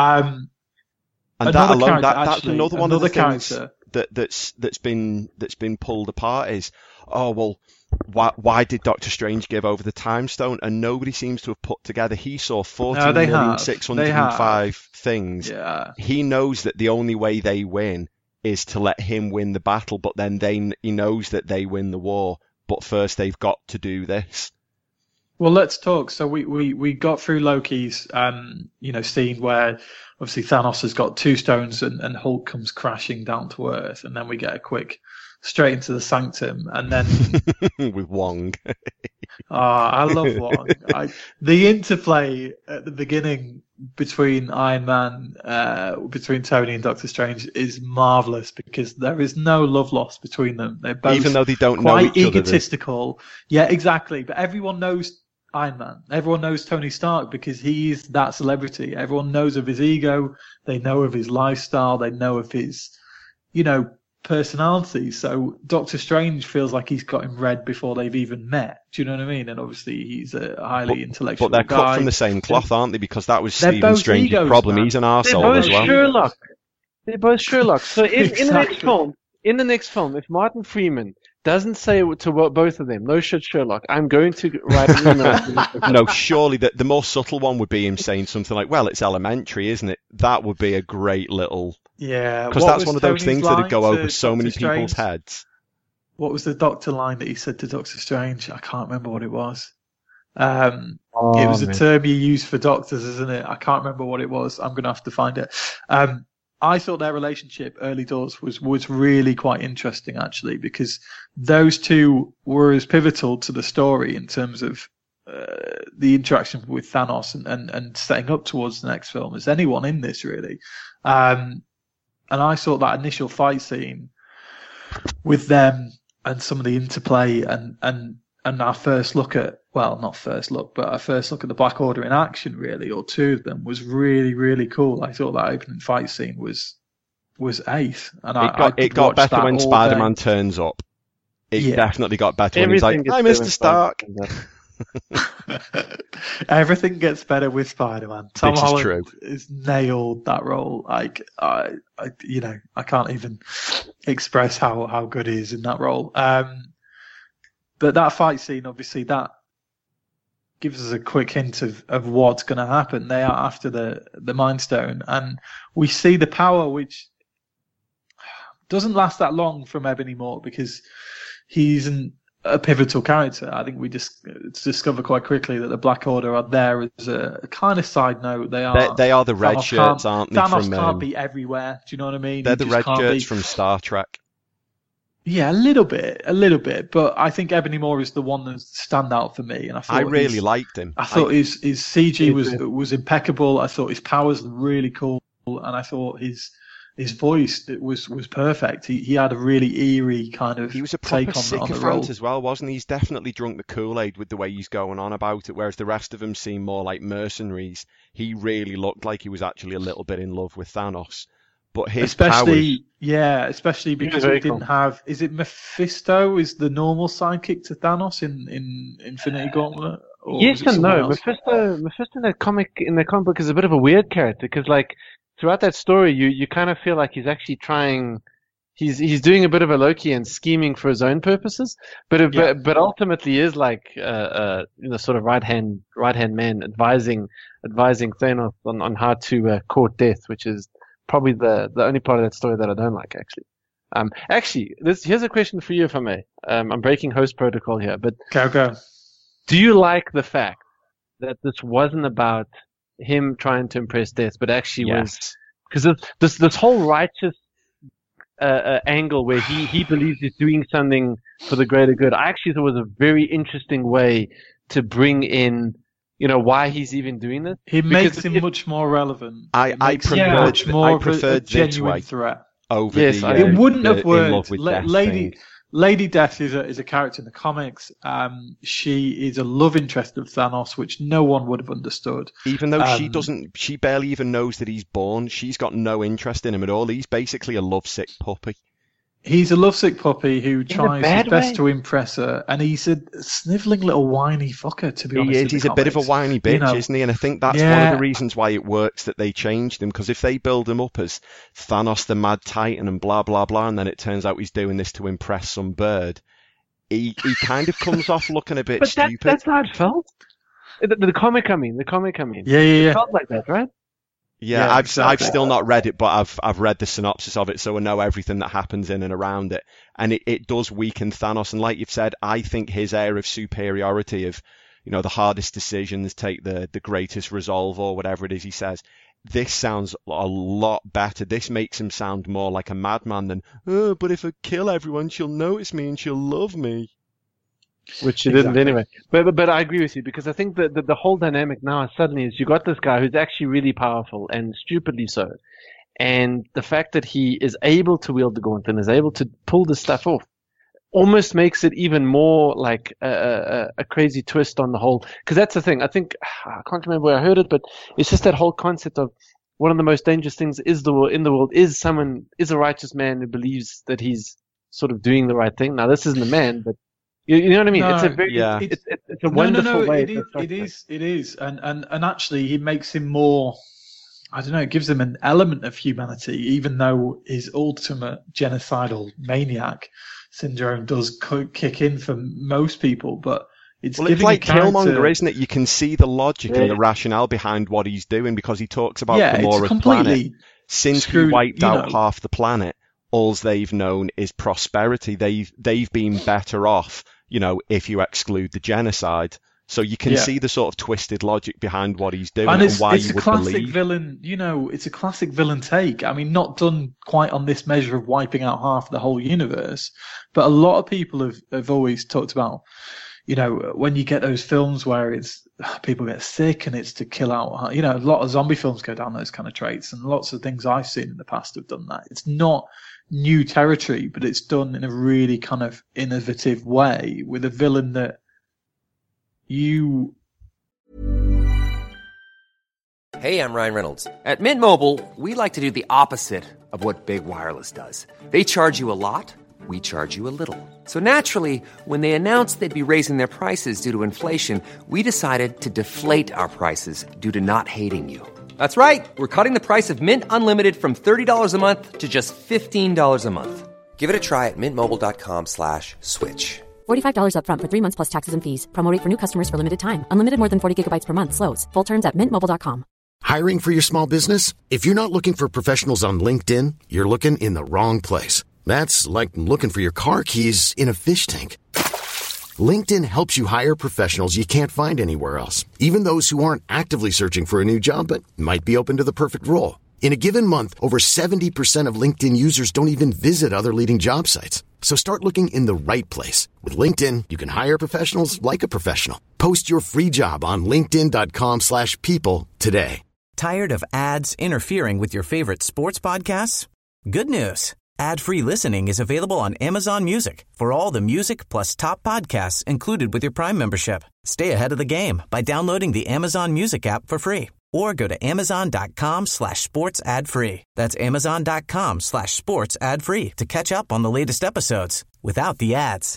And that alone, that's another one of the things that's been pulled apart is, oh, well, why did Doctor Strange give over the Time Stone? And nobody seems to have put together. He saw 14,605,000 things. Yeah. He knows that the only way they win is to let him win the battle, but then he knows that they win the war. But first, they've got to do this. Well, let's talk. So we got through Loki's scene where obviously Thanos has got two stones and Hulk comes crashing down to Earth, and then we get a quick straight into the Sanctum, and then with Wong. I love Wong. The interplay at the beginning between Iron Man, between Tony and Doctor Strange is marvelous, because there is no love lost between them. They're both, even though they don't know each other, quite egotistical. Yeah, exactly. But everyone knows Iron Man. Everyone knows Tony Stark because he's that celebrity. Everyone knows of his ego. They know of his lifestyle. They know of his, personality. So Doctor Strange feels like he's got him read before they've even met. Do you know what I mean? And obviously he's a highly intellectual guy. But they're cut from the same cloth, aren't they? Because that was Stephen Strange's problem. Man. He's an arsehole as well. They're both Sherlock. So in the next film, if Martin Freeman doesn't say to both of them, no shit, Sherlock, I'm going to write an email. No, surely the more subtle one would be him saying something like, well, it's elementary, isn't it? That would be a great little... Yeah. Because that's one of those things that would go over so many people's heads. What was the Doctor line that he said to Doctor Strange? I can't remember what it was. It was a term you use for doctors, isn't it? I can't remember what it was. I'm going to have to find it. I thought their relationship early doors was really quite interesting, actually, because those two were as pivotal to the story in terms of the interaction with Thanos and setting up towards the next film as anyone in this, really. And I thought that initial fight scene with them and some of the interplay and our first look at, well, not first look, but our first look at the Black Order in action, really, or two of them, was really, really cool. I thought that opening fight scene was ace. And it got better when Spider-Man turns up. It definitely got better when he's like, "Hi, Mr. Stark." Everything gets better with Spider-Man. Tom Holland has nailed that role. Like, I can't even express how good he is in that role. But that fight scene, obviously, that gives us a quick hint of what's going to happen. They are after the Mind Stone, and we see the power, which doesn't last that long from Ebony Maw, because he's a pivotal character. I think we just discover quite quickly that the Black Order are there as a kind of side note. They are the red shirts, aren't they? Thanos can't be everywhere. Do you know what I mean? They're the red shirts from Star Trek. Yeah, a little bit, but I think Ebony Maw is the one that stand out for me, and I really liked him. I thought his CG was impeccable. I thought his powers were really cool, and I thought his voice was perfect. He had a really eerie kind of he was a proper take on the role as well, wasn't he? He's definitely drunk the Kool-Aid with the way he's going on about it, whereas the rest of them seem more like mercenaries. He really looked like he was actually a little bit in love with Thanos. But his especially powers... because he didn't have. Is it Mephisto? Is the normal sidekick to Thanos in Infinity Gauntlet? Yes and no. Mephisto in the comic book is a bit of a weird character because, like, throughout that story, you kind of feel like he's actually trying. He's doing a bit of a Loki and scheming for his own purposes, but ultimately is like sort of right hand man advising Thanos on how to court death, which is probably the only part of that story that I don't like actually. Here's a question for you, if I may. I'm breaking host protocol here, but go. Do you like the fact that this wasn't about him trying to impress Death, but actually was because this whole righteous angle where he believes he's doing something for the greater good. I actually thought was a very interesting way to bring in, why he's even doing this. He makes him much more relevant. I preferred this way threat over it wouldn't have worked. Lady Death is a character in the comics. She is a love interest of Thanos, which no one would have understood. Even though she barely even knows that he's born. She's got no interest in him at all. He's basically a lovesick puppy. He's a lovesick puppy who tries his best to impress her, and he's a snivelling little whiny fucker, to be honest. He's a bit of a whiny bitch, isn't he? And I think that's one of the reasons why it works that they changed him, because if they build him up as Thanos the Mad Titan and blah, blah, blah, and then it turns out he's doing this to impress some bird, he kind of comes off looking a bit stupid. That's how it felt. The comic, I mean. Yeah. It felt like that, right? Yeah, I've still not read it, but I've read the synopsis of it, so I know everything that happens in and around it. And it does weaken Thanos. And like you've said, I think his air of superiority of, the hardest decisions take the greatest resolve or whatever it is he says. This sounds a lot better. This makes him sound more like a madman than, but if I kill everyone, she'll notice me and she'll love me. Which she didn't anyway. But I agree with you, because I think that the whole dynamic now suddenly is you got this guy who's actually really powerful and stupidly so. And the fact that he is able to wield the gauntlet and is able to pull this stuff off almost makes it even more like a crazy twist on the whole. Because that's the thing. I think, I can't remember where I heard it, but it's just that whole concept of one of the most dangerous things in the world is a righteous man who believes that he's sort of doing the right thing. Now, this isn't a man, but you know what I mean? No, it's a very, it's a wonderful way. It is, and actually, he makes him more. I don't know. It gives him an element of humanity, even though his ultimate genocidal maniac syndrome does kick in for most people. But it's like Killmonger, isn't it? You can see the logic and the rationale behind what he's doing, because he talks about Gamora's planet. Since he wiped out half the planet, all they've known is prosperity. They've been better off, if you exclude the genocide. So you can see the sort of twisted logic behind what he's doing and why you would believe. Villain, it's a classic villain take. I mean, not done quite on this measure of wiping out half the whole universe, but a lot of people have always talked about, when you get those films where it's people get sick and it's to kill out, a lot of zombie films go down those kind of traits, and lots of things I've seen in the past have done that. It's not new territory, but it's done in a really kind of innovative way with a villain that Hey, I'm Ryan Reynolds. At Mint Mobile, we like to do the opposite of what Big Wireless does. They charge you a lot, we charge you a little. So naturally, when they announced they'd be raising their prices due to inflation, we decided to deflate our prices due to not hating you. That's right. We're cutting the price of Mint Unlimited from $30 a month to just $15 a month. Give it a try at mintmobile.com/switch. $45 up front for 3 months plus taxes and fees. Promo rate for new customers for limited time. Unlimited more than 40 gigabytes per month. Slows full terms at mintmobile.com. Hiring for your small business? If you're not looking for professionals on LinkedIn, you're looking in the wrong place. That's like looking for your car keys in a fish tank. LinkedIn helps you hire professionals you can't find anywhere else, even those who aren't actively searching for a new job but might be open to the perfect role. In a given month, over 70% of LinkedIn users don't even visit other leading job sites. So start looking in the right place. With LinkedIn, you can hire professionals like a professional. Post your free job on linkedin.com/people today. Tired of ads interfering with your favorite sports podcasts? Good news. Ad-free listening is available on Amazon Music for all the music plus top podcasts included with your Prime membership. Stay ahead of the game by downloading the Amazon Music app for free or go to amazon.com/sports ad free. That's amazon.com/sports ad free to catch up on the latest episodes without the ads.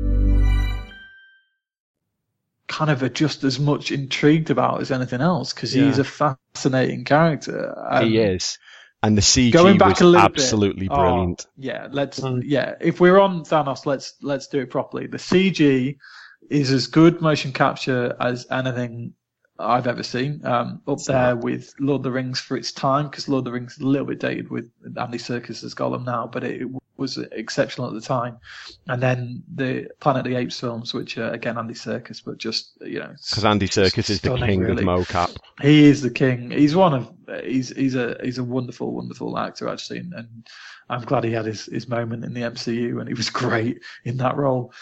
Kind of just as much intrigued about as anything else, because he's a fascinating character. He is. And the CG going back was a absolutely brilliant. If we're on Thanos, let's do it properly. The CG is as good motion capture as anything I've ever seen. Up there with Lord of the Rings for its time, because Lord of the Rings is a little bit dated with Andy Serkis as Gollum now, but it was exceptional at the time. And then the Planet of the Apes films, which are again Andy Serkis, but just because Andy Serkis is the king of mocap. He is the king. He's he's a wonderful actor actually, and I'm glad he had his moment in the MCU, and he was great in that role.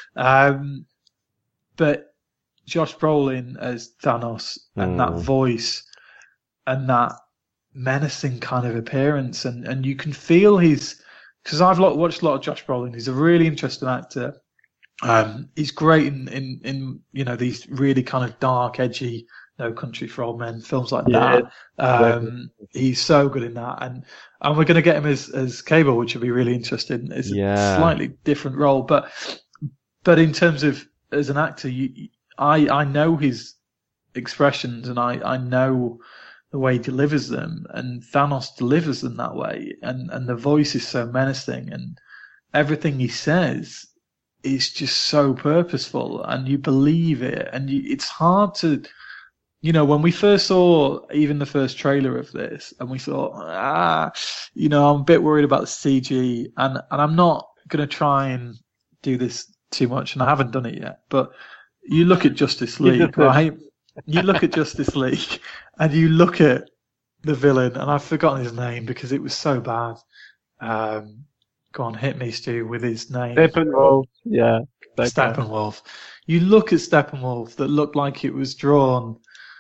But Josh Brolin as Thanos, and that voice and that menacing kind of appearance, and you can feel because I've watched a lot of Josh Brolin. He's a really interesting actor. He's great in these really kind of dark, edgy No Country for Old Men films like that. He's so good in that, and we're going to get him as Cable, which will be really interesting. It's a slightly different role, but in terms of as an actor, I know his expressions, and I know the way he delivers them, and Thanos delivers them that way, and the voice is so menacing, and everything he says is just so purposeful, and you believe it, and it's hard to, when we first saw even the first trailer of this, and we thought, I'm a bit worried about the CG, and I'm not going to try and do this too much, and I haven't done it yet, but you look at Justice League, right? You look at Justice League, and you look at the villain, and I've forgotten his name because it was so bad. Go on, hit me, Stu, with his name. Steppenwolf. Yeah. Steppenwolf. You look at Steppenwolf that looked like it was drawn,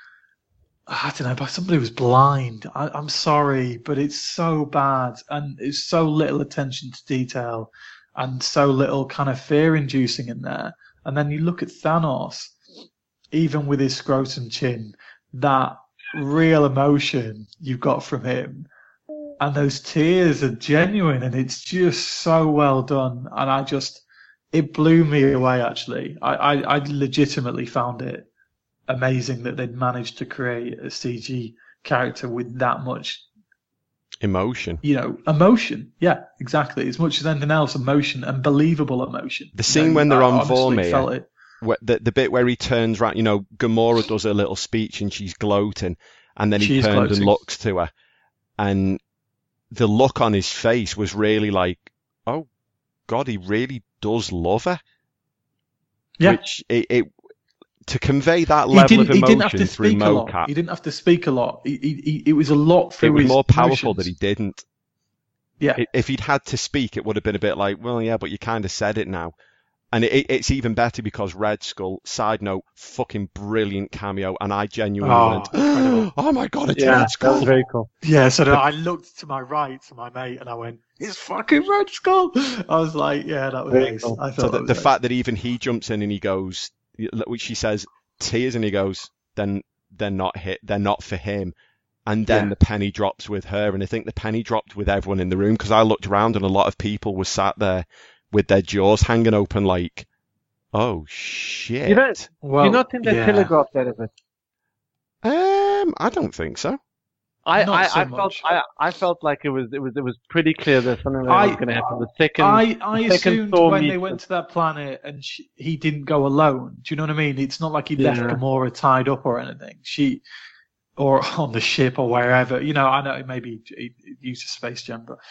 I don't know, by somebody who was blind. I'm sorry, but it's so bad, and it's so little attention to detail, and so little kind of fear-inducing in there. And then you look at Thanos, even with his scrotum chin, that real emotion you've got from him, and those tears are genuine, and it's just so well done. And it blew me away, actually. I legitimately found it amazing that they'd managed to create a CG character with that much emotion. Emotion. Yeah, exactly. As much as anything else, emotion, and believable emotion. The scene when they're on Vormir, the bit where he turns around, Gamora does a little speech and she's gloating, and then he turns and looks to her, and the look on his face was really like, oh God, he really does love her. Yeah. Which to convey that level of emotion through mocap. He didn't have to speak a lot. It was a lot through his It was more powerful emotions. that he didn't. Yeah. If he'd had to speak, it would have been a bit like, well, yeah, but you kind of said it now. And it's even better because Red Skull, side note, fucking brilliant cameo, and I genuinely went, oh my God, it's Red Skull. That was very cool. Yeah, so I looked to my right, to my mate, and I went, it's fucking Red Skull! I was like, yeah, that was nice. Cool. I thought the fact that even he jumps in and he goes, which she says, tears, and he goes, then they're not for him. And then the penny drops with her, and I think the penny dropped with everyone in the room, because I looked around and a lot of people were sat there with their jaws hanging open like, oh shit. You not think they telegraphed that a bit? I don't think so. I felt like it was pretty clear that something like that was going to happen. I assumed when they went to that planet and he didn't go alone. Do you know what I mean? It's not like he left Gamora tied up or anything. Or on the ship or wherever. I know maybe he used a Space Jam, but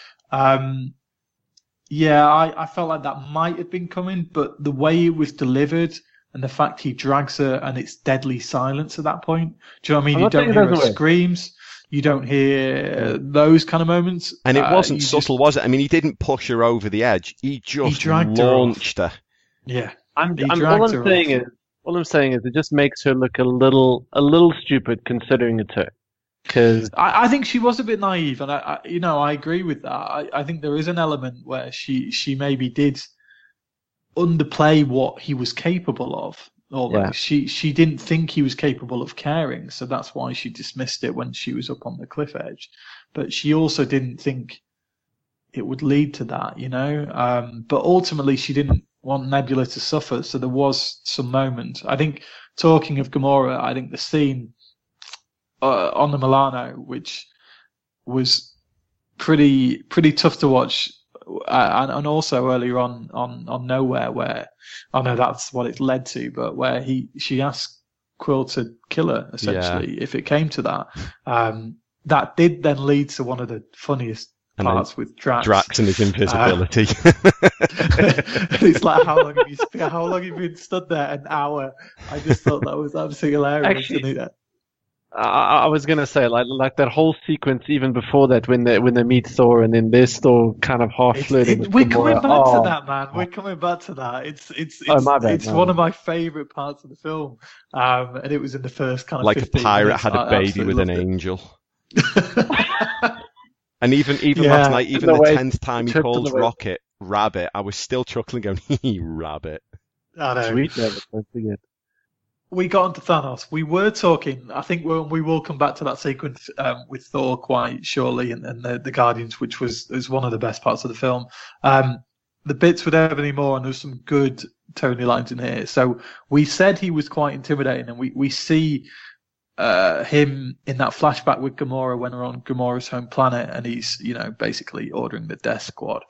I felt like that might have been coming, but the way it was delivered and the fact he drags her and it's deadly silence at that point. Do you know what I mean? You don't hear her screams. You don't hear those kind of moments. And it wasn't subtle, was it? I mean, he didn't push her over the edge. He just launched her. Yeah. All I'm saying is it just makes her look a little stupid considering it's her. Because I think she was a bit naive, and I agree with that. I think there is an element where she maybe did underplay what he was capable of. almost. She didn't think he was capable of caring, so that's why she dismissed it when she was up on the cliff edge. But she also didn't think it would lead to that, But ultimately, she didn't want Nebula to suffer, so there was some moment. I think, talking of Gamora, I think the scene on the Milano, which was pretty tough to watch, and also earlier on Nowhere, where I know that's what it led to, but where she asked Quill to kill her, essentially, if it came to that. That did then lead to one of the funniest parts with Drax and his invisibility. It's like, how long have you been stood there? An hour. I just thought that was absolutely hilarious. Actually, I was gonna say, like that whole sequence even before that, when they meet Thor and then there's Thor kind of half flirting. We're coming back to that, man. We're coming back to that. It's one of my favourite parts of the film, and it was in the first kind of like a pirate had a baby with an angel. And even last night, even the 10th time he calls Rocket Rabbit, I was still chuckling, going, Rabbit. I know. Sweet Rabbit, don't forget. We got onto Thanos. We were talking, I think we will come back to that sequence with Thor quite shortly, and the Guardians, which is one of the best parts of the film. The bits with Ebony Maw, and there's some good Tony lines in here. So we said he was quite intimidating, and we see him in that flashback with Gamora when we're on Gamora's home planet, and he's, basically ordering the Death Squad.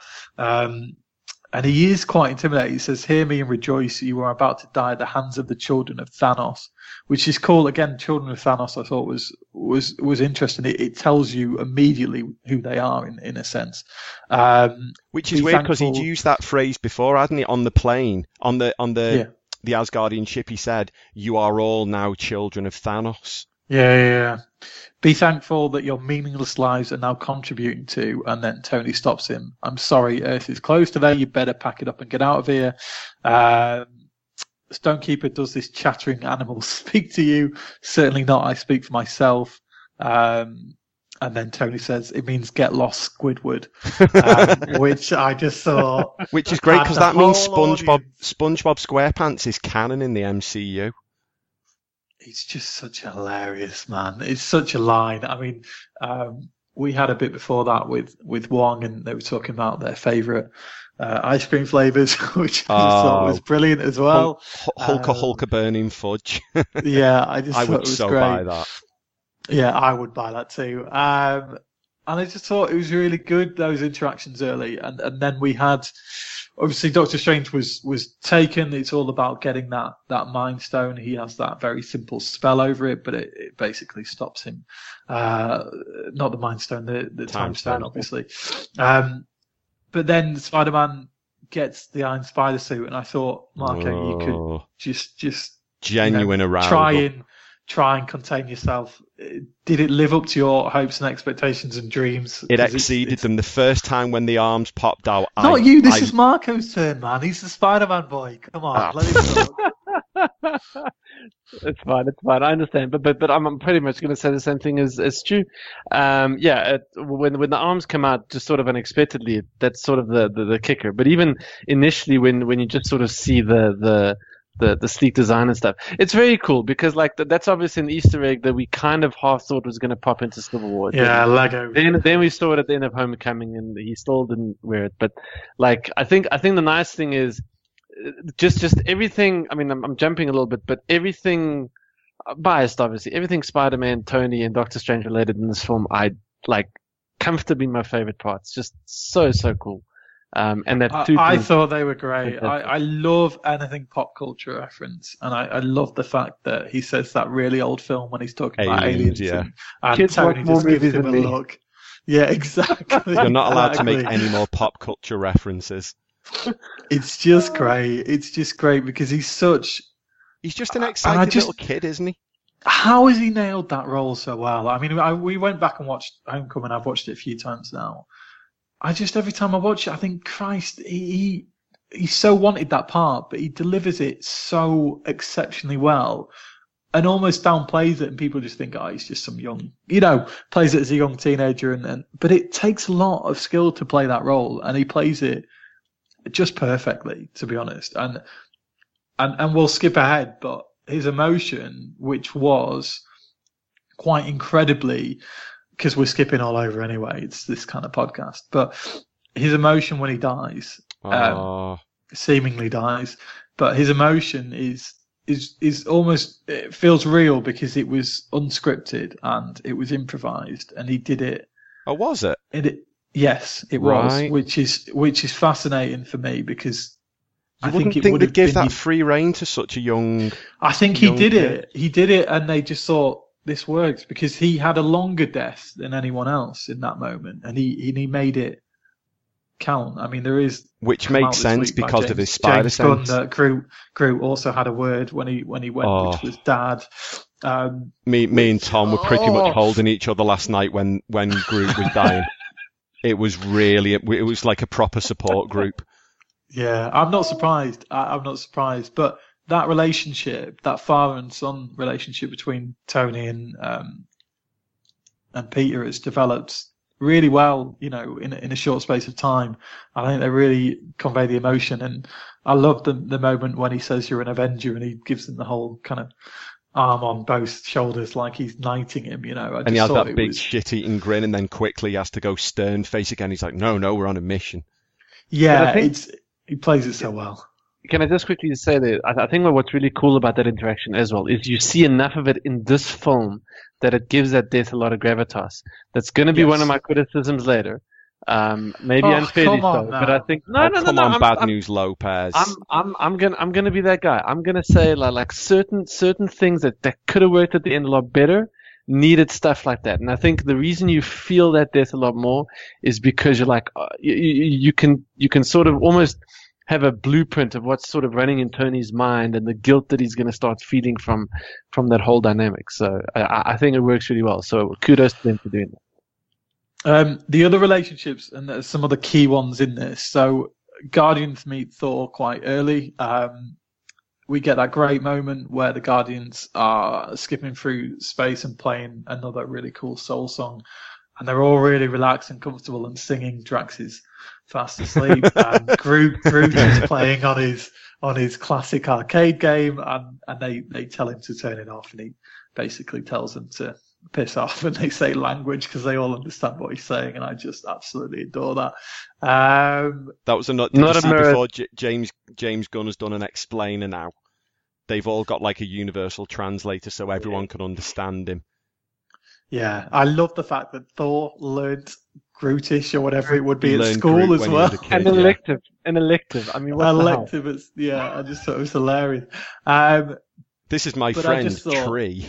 And he is quite intimidating. He says, "Hear me and rejoice, you are about to die at the hands of the children of Thanos," which is cool. Again, children of Thanos, I thought was interesting. It tells you immediately who they are in a sense. Which is weird, because he'd used that phrase before, hadn't he, on the plane, on the Asgardian ship. He said, "You are all now children of Thanos." Yeah. Be thankful that your meaningless lives are now contributing to, and then Tony stops him. "I'm sorry, Earth is closed today. You better pack it up and get out of here." Stonekeeper does this chattering animals speak to you? Certainly not. I speak for myself. And then Tony says, "It means get lost, Squidward," which I just thought. Which is great, because that means SpongeBob SquarePants is canon in the MCU. It's just such a hilarious, man. It's such a line. I mean, we had a bit before that with Wong, and they were talking about their favourite ice cream flavours, which I just thought was brilliant as well. Hulka burning fudge. Yeah, I thought would it was so great. buy that. Yeah, I would buy that too. And I just thought it was really good, those interactions early. And then we had, obviously, Doctor Strange was taken. It's all about getting that Mind Stone. He has that very simple spell over it, but it basically stops him. Not the Mind Stone, the Time Stone, obviously. But then Spider-Man gets the Iron Spider suit, and I thought, Marco, you could just genuine arousal. Try and contain yourself. Did it live up to your hopes and expectations and dreams? It exceeded them. The first time when the arms popped out. Not you. This is Marco's turn, man. He's the Spider-Man boy. Come on, let him talk. It's fine. I understand, but I'm pretty much going to say the same thing as Stu. When the arms come out just sort of unexpectedly, that's sort of the kicker. But even initially, when you just sort of see the sleek design and stuff, it's very cool, because that's obviously an Easter egg that we kind of half thought was going to pop into Civil War. Yeah, Lego. Then we saw it at the end of Homecoming, and he still didn't wear it. But I think the nice thing is just everything. I mean, I'm jumping a little bit, but everything biased, obviously. Everything Spider-Man, Tony, and Doctor Strange related in this film, I like comfortably my favorite parts. Just so cool. And that I thought they were great. I love anything pop culture reference, and I love the fact that he says that really old film when he's talking about aliens. Yeah. And Kids Tony more just gives movies him than a me. look. Yeah, exactly. You're not allowed to make any more pop culture references. It's just great. It's just great because he's just an excited little kid, isn't he? How has he nailed that role so well? I mean, we went back and watched Homecoming. I've watched it a few times now. Every time I watch it, I think, Christ, he so wanted that part, but he delivers it so exceptionally well and almost downplays it, and people just think, he's just some young, plays it as a young teenager, but it takes a lot of skill to play that role, and he plays it just perfectly, to be honest. And and we'll skip ahead, but his emotion, which was quite incredibly, because we're skipping all over anyway, it's this kind of podcast, but his emotion when he dies, seemingly dies, but his emotion is almost, it feels real because it was unscripted and it was improvised, and he did it. Oh, was it? Yes, it was, which is fascinating for me because I wouldn't think they'd give that free rein to such a young. I think he did it. He did it, and they just thought this works because he had a longer death than anyone else in that moment, and he made it count. I mean, there is, which makes sense because of his spider sense. Groot also had a word when he went, which was Dad. Me and Tom were pretty much holding each other last night when Groot was dying. It was like a proper support group. Yeah, I'm not surprised. I'm not surprised. But that relationship, that father and son relationship between Tony and Peter, has developed really well, in a short space of time. I think they really convey the emotion, and I love the moment when he says you're an Avenger, and he gives them the whole kind of arm on both shoulders like he's knighting him, and he has that big shit-eating grin, and then quickly he has to go stern face again. He's like, no, we're on a mission. Yeah, he plays it so well. Can I just quickly say that I think what's really cool about that interaction as well is you see enough of it in this film that it gives that death a lot of gravitas. That's going to be one of my criticisms later. Maybe unfairly so, but I think no. Bad News Lopez. I'm gonna be that guy. I'm gonna say like certain things that could have worked at the end a lot better needed stuff like that. And I think the reason you feel that death a lot more is because you're like you can sort of almost have a blueprint of what's sort of running in Tony's mind and the guilt that he's going to start feeling from that whole dynamic. So I think it works really well. So kudos to them for doing that. The other relationships, and there's some other key ones in this. So Guardians meet Thor quite early. We get that great moment where the Guardians are skipping through space and playing another really cool soul song. And they're all really relaxed and comfortable and singing Drax's Fast Asleep. And Groot is playing on his classic arcade game, and they tell him to turn it off, and he basically tells them to piss off, and they say language because they all understand what he's saying, and I just absolutely adore that. That was not a before James Gunn has done an explainer now. They've all got like a universal translator so everyone can understand him. Yeah, I love the fact that Thor learned Grootish or whatever it would be at school as well. An elective. I mean, what elective is, yeah, I just thought it was hilarious. This is my friend Tree.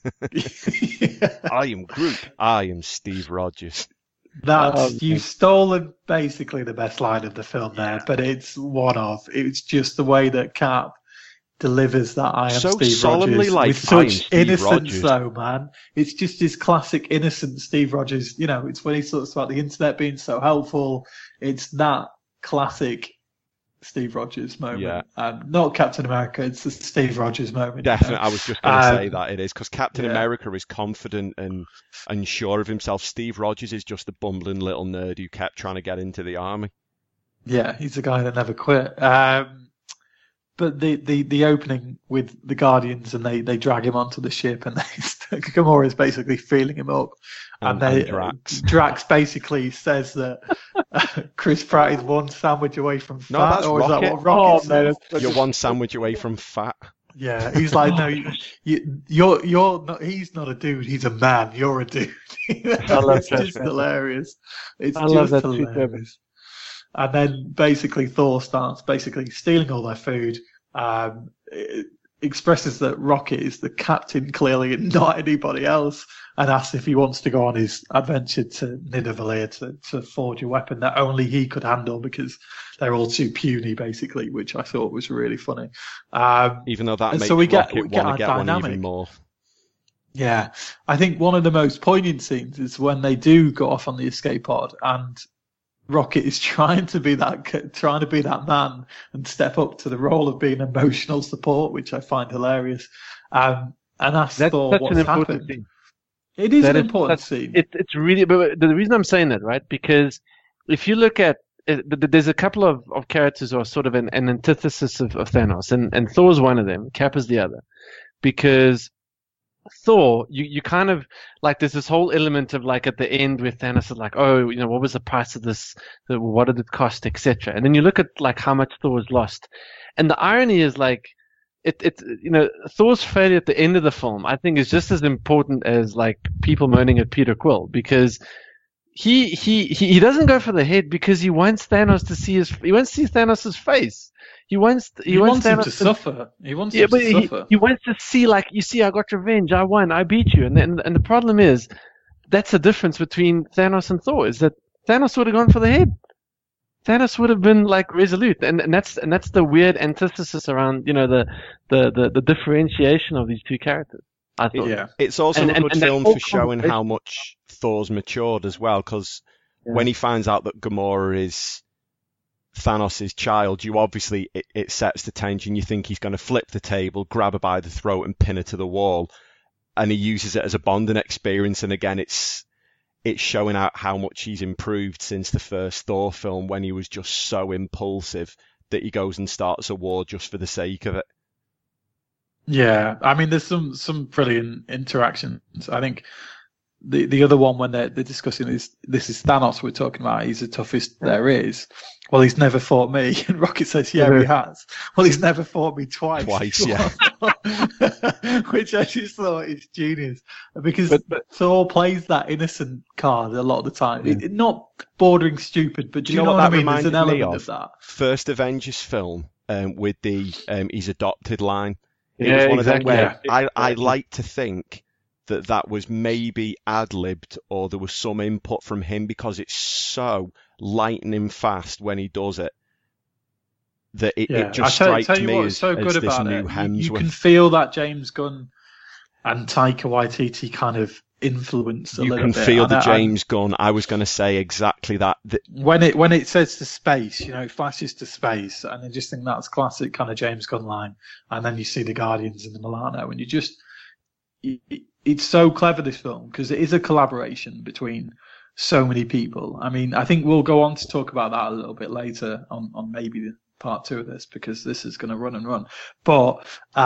I am Groot. I am Steve Rogers. You've stolen basically the best line of the film there, but it's it's just the way that Cap delivers that I am so Steve solemnly Rogers like with such innocence Rogers. though, man. It's just his classic innocent Steve Rogers. It's when he talks about the internet being so helpful. It's that classic Steve Rogers moment. Yeah. Not Captain America, it's the Steve Rogers moment. Definitely, I was just going to say that it is, because Captain America is confident and sure of himself. Steve Rogers is just a bumbling little nerd who kept trying to get into the army. Yeah, he's the guy that never quit. But the opening with the Guardians, and they drag him onto the ship, and Gamora is basically feeling him up, and Drax basically says that Chris Pratt is one sandwich away from fat. No, that's or Rocket. Is that what Rocket says? You're one sandwich away from fat. Yeah, he's like, no, you're not. He's not a dude. He's a man. You're a dude. It's just hilarious. I love that hilarious. And then basically Thor starts stealing all their food. It expresses that Rocket is the captain clearly and not anybody else, and asks if he wants to go on his adventure to Nidavellir to forge a weapon that only he could handle because they're all too puny, basically, which I thought was really funny. Even though that makes Rocket want to get one even more. Yeah, I think one of the most poignant scenes is when they do go off on the escape pod and Rocket is trying to be that man and step up to the role of being emotional support, which I find hilarious. And ask Thor what's happened. Scene. It is an important scene. It's really, but the reason I'm saying that, right? Because if you look at there's a couple of characters who are sort of an antithesis of Thanos, and Thor's one of them. Cap is the other, because Thor, you kind of like, there's this whole element of like at the end where Thanos is like, oh, what was the price of this? What did it cost, etc. And then you look at like how much Thor has lost, and the irony is like, Thor's failure at the end of the film, I think, is just as important as like people moaning at Peter Quill, because he doesn't go for the head because he wants Thanos to see Thanos' face. He wants him to suffer. He wants him to suffer. He wants to see, like, you see, I got revenge, I won, I beat you. And the problem is, that's the difference between Thanos and Thor, is that Thanos would have gone for the head. Thanos would have been like resolute, and that's the weird antithesis around the differentiation of these two characters. I thought. Yeah, it's also a good film for showing how much Thor's matured as well, because when he finds out that Gamora is Thanos' child, you obviously, it sets the tension. You think he's going to flip the table, grab her by the throat and pin her to the wall, and he uses it as a bonding experience. And again, it's showing out how much he's improved since the first Thor film, when he was just so impulsive that he goes and starts a war just for the sake of it. Yeah, I mean, there's some brilliant interactions. I think the other one, when they're discussing this is Thanos we're talking about, he's the toughest there is. Well, he's never fought me. And Rocket says, yeah, he has. Well, he's never fought me twice. Yeah. Which I just thought is genius. Because Thor plays that innocent card a lot of the time. Yeah. Not bordering stupid, but do you know what I mean? There's an element of that. First Avengers film with the he's adopted line. It Yeah, was one exactly. of them where I like to think that was maybe ad-libbed, or there was some input from him, because it's so lightning fast when he does it that it just strikes me as so good this about new Hemsworth. You can feel that James Gunn and Taika Waititi kind of influence a little bit. You can feel the James Gunn. I was going to say exactly that. When it says to space, it flashes to space, and I just think that's classic kind of James Gunn line. And then you see the Guardians in the Milano, and it's so clever, this film, because it is a collaboration between so many people. I mean, I think we'll go on to talk about that a little bit later on maybe the part 2 of this, because this is going to run and run. But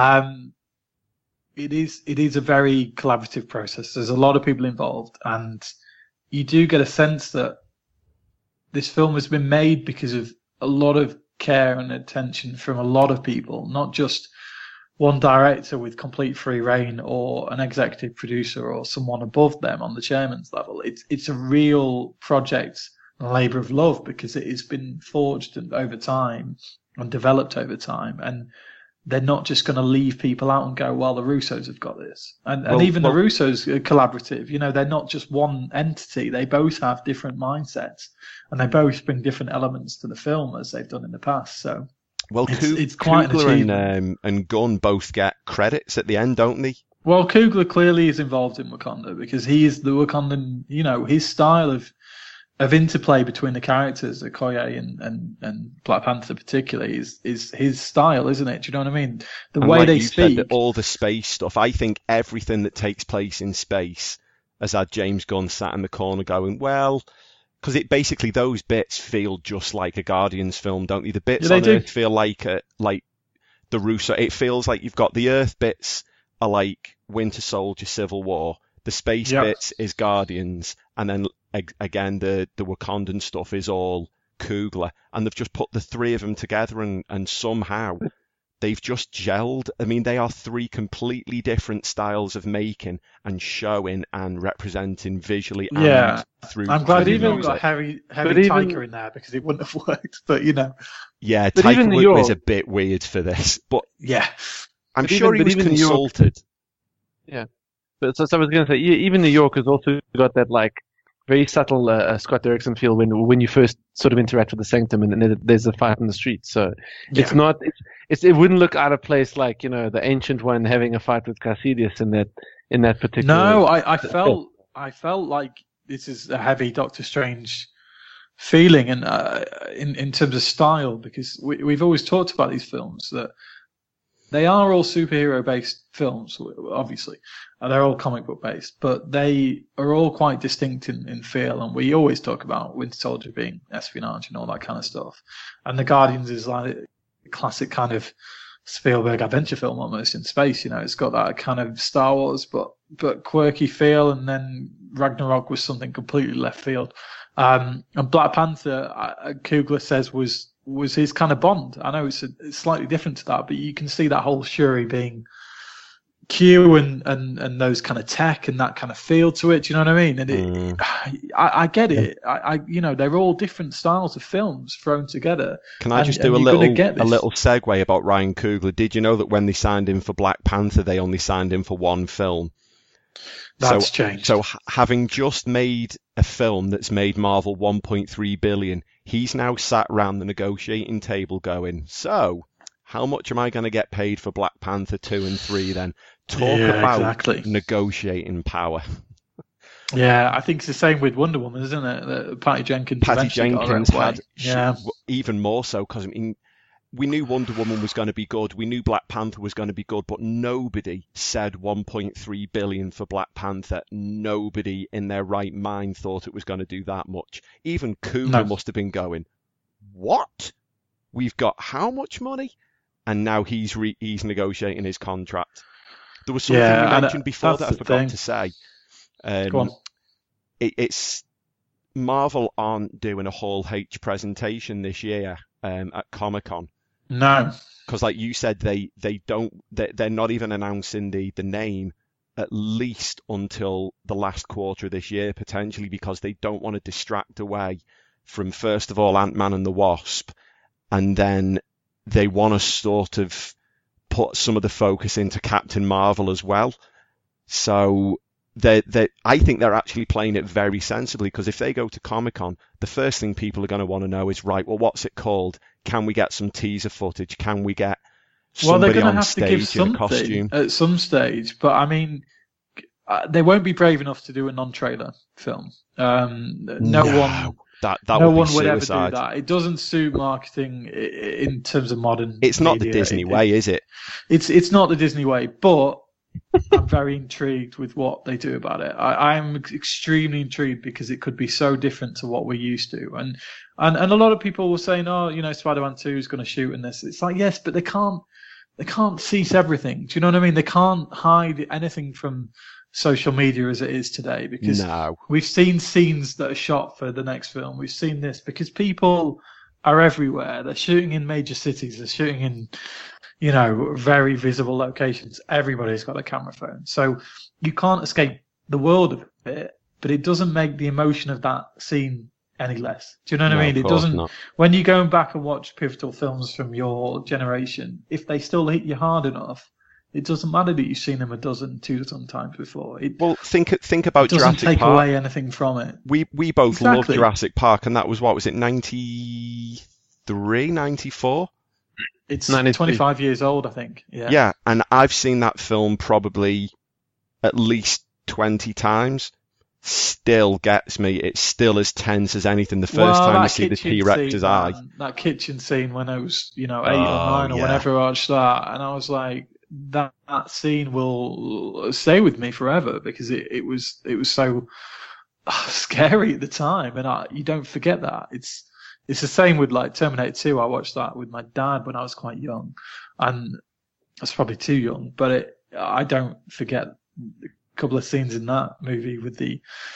it is a very collaborative process. There's a lot of people involved, and you do get a sense that this film has been made because of a lot of care and attention from a lot of people, not just one director with complete free reign or an executive producer or someone above them on the chairman's level. It's a real project and labour of love, because it has been forged over time and developed over time, and they're not just going to leave people out and go, well, the Russos have got this. And even the Russos are collaborative. They're not just one entity. They both have different mindsets, and they both bring different elements to the film, as they've done in the past. So, well, it's quite an achievement. And Gunn both get credits at the end, don't they? Well, Coogler clearly is involved in Wakanda, because he is the Wakandan, his style of interplay between the characters, Okoye and Black Panther particularly, is his style, isn't it? Do you know what I mean? The way like they you speak. Said, all the space stuff, I think everything that takes place in space has had James Gunn sat in the corner going, well, because it basically, those bits feel just like a Guardians film, don't they? The bits on Earth feel like the Russo. It feels like you've got the Earth bits are like Winter Soldier, Civil War. The space bits is Guardians, and then again the Wakandan stuff is all Coogler, and they've just put the three of them together, and somehow they've just gelled. I mean, they are three completely different styles of making and showing and representing visually and through. I'm glad you even got heavy Taika in there, because it wouldn't have worked. But yeah, Taika was a bit weird for this, but I'm sure he was consulted. Yeah. But so I was going to say, even New York has also got that like very subtle Scott Derrickson feel when you first sort of interact with the Sanctum, and then there's a fight in the street. So it's not it wouldn't look out of place like the Ancient One having a fight with Cassidius in that particular. No, I felt like this is a heavy Doctor Strange feeling, and in terms of style, because we've always talked about these films that they are all superhero based films, obviously. They're all comic book based, but they are all quite distinct in feel. And we always talk about Winter Soldier being espionage and all that kind of stuff. And The Guardians is like a classic kind of Spielberg adventure film almost in space. It's got that kind of Star Wars, but quirky feel. And then Ragnarok was something completely left field. And Black Panther, Coogler says was his kind of Bond. I know it's slightly different to that, but you can see that whole Shuri being Q and those kind of tech and that kind of feel to it. Do you know what I mean? And I get it. They're all different styles of films thrown together. Can I just do a little segue about Ryan Coogler? Did you know that when they signed him for Black Panther, they only signed him for one film? That's changed. So having just made a film that's made Marvel 1.3 billion, he's now sat around the negotiating table going, so how much am I going to get paid for Black Panther 2 and 3 then? Talk about negotiating power. Yeah, I think it's the same with Wonder Woman, isn't it? Patty Jenkins had even more so, because we knew Wonder Woman was going to be good. We knew Black Panther was going to be good, but nobody said 1.3 billion for Black Panther. Nobody in their right mind thought it was going to do that much. Even Coogler must have been going, what? We've got how much money? And now he's negotiating his contract. There was something you mentioned before that I forgot to say. Go on. It's Marvel aren't doing a Hall H presentation this year at Comic-Con. No, because like you said, they're not even announcing the name at least until the last quarter of this year, potentially, because they don't want to distract away from, first of all, Ant-Man and the Wasp, and then they want to sort of put some of the focus into Captain Marvel as well. So I think they're actually playing it very sensibly, because if they go to Comic-Con, the first thing people are going to want to know is, right, well, what's it called? Can we get some teaser footage? Can we get somebody on stage in a costume? At some stage, but I mean, they won't be brave enough to do a non-trailer film. No one would ever do that. It doesn't suit marketing in terms of modern. It's not the Disney way, is it? It's not the Disney way, but I'm very intrigued with what they do about it. I'm extremely intrigued, because it could be so different to what we're used to. And a lot of people were saying, Spider-Man 2 is going to shoot in this. It's like, yes, but they can't cease everything. Do you know what I mean? They can't hide anything from social media as it is today, because we've seen scenes that are shot for the next film. We've seen this because people are everywhere. They're shooting in major cities. They're shooting in very visible locations. Everybody's got a camera phone. So you can't escape the world of it, but it doesn't make the emotion of that scene any less. Do you know what I mean? It doesn't. Not. When you go back and watch pivotal films from your generation, if they still hit you hard enough, it doesn't matter that you've seen them 2 dozen times before. Think about Jurassic Park. It doesn't take away anything from it. We both loved Jurassic Park, and that was, what was it, 93, 94? It's 25 years old, I think. Yeah, and I've seen that film probably at least 20 times. Still gets me. It's still as tense as anything. The first time I see the T-Rex's eye. That kitchen scene when I was, 8 or 9 or whenever I watched that, and I was like, that scene will stay with me forever, because it was so scary at the time, and you don't forget that. It's the same with like Terminator 2. I watched that with my dad when I was quite young, and I was probably too young, but I don't forget a couple of scenes in that movie with the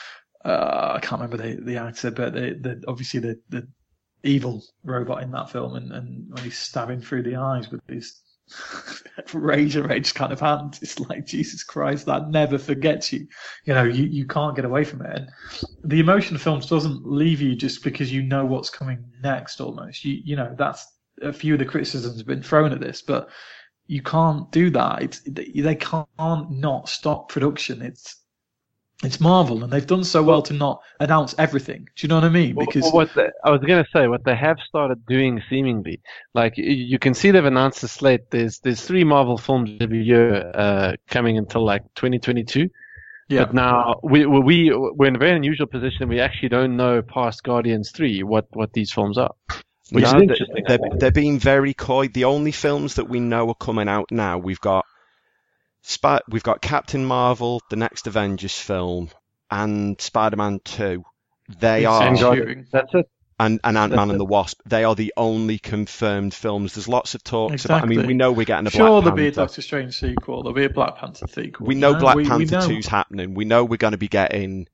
I can't remember the actor, but obviously the evil robot in that film, and when he's stabbing through the eyes with his razor edge kind of hand. It's like, Jesus Christ, that never forgets you. You can't get away from it. And the emotion of films doesn't leave you just because you know what's coming next, almost. That's a few of the criticisms have been thrown at this, but you can't do that. They can't not stop production. It's Marvel, and they've done so well to not announce everything. Do you know what I mean? Because I was going to say, what they have started doing, seemingly, like you can see they've announced the slate. There's 3 Marvel films every year coming until like 2022. Yeah. But now we're in a very unusual position. We actually don't know past Guardians 3 what these films are. Which is interesting. They're being very coy. The only films that we know are coming out now, we've got Captain Marvel, the next Avengers film, and Spider-Man 2. That's it. And Ant-Man and the Wasp. They are the only confirmed films. There's lots of talks about. I mean, we know we're getting a Black Panther. Sure, there'll be a Doctor Strange sequel. There'll be a Black Panther sequel. We know Black Panther 2's happening. We know we're going to be getting.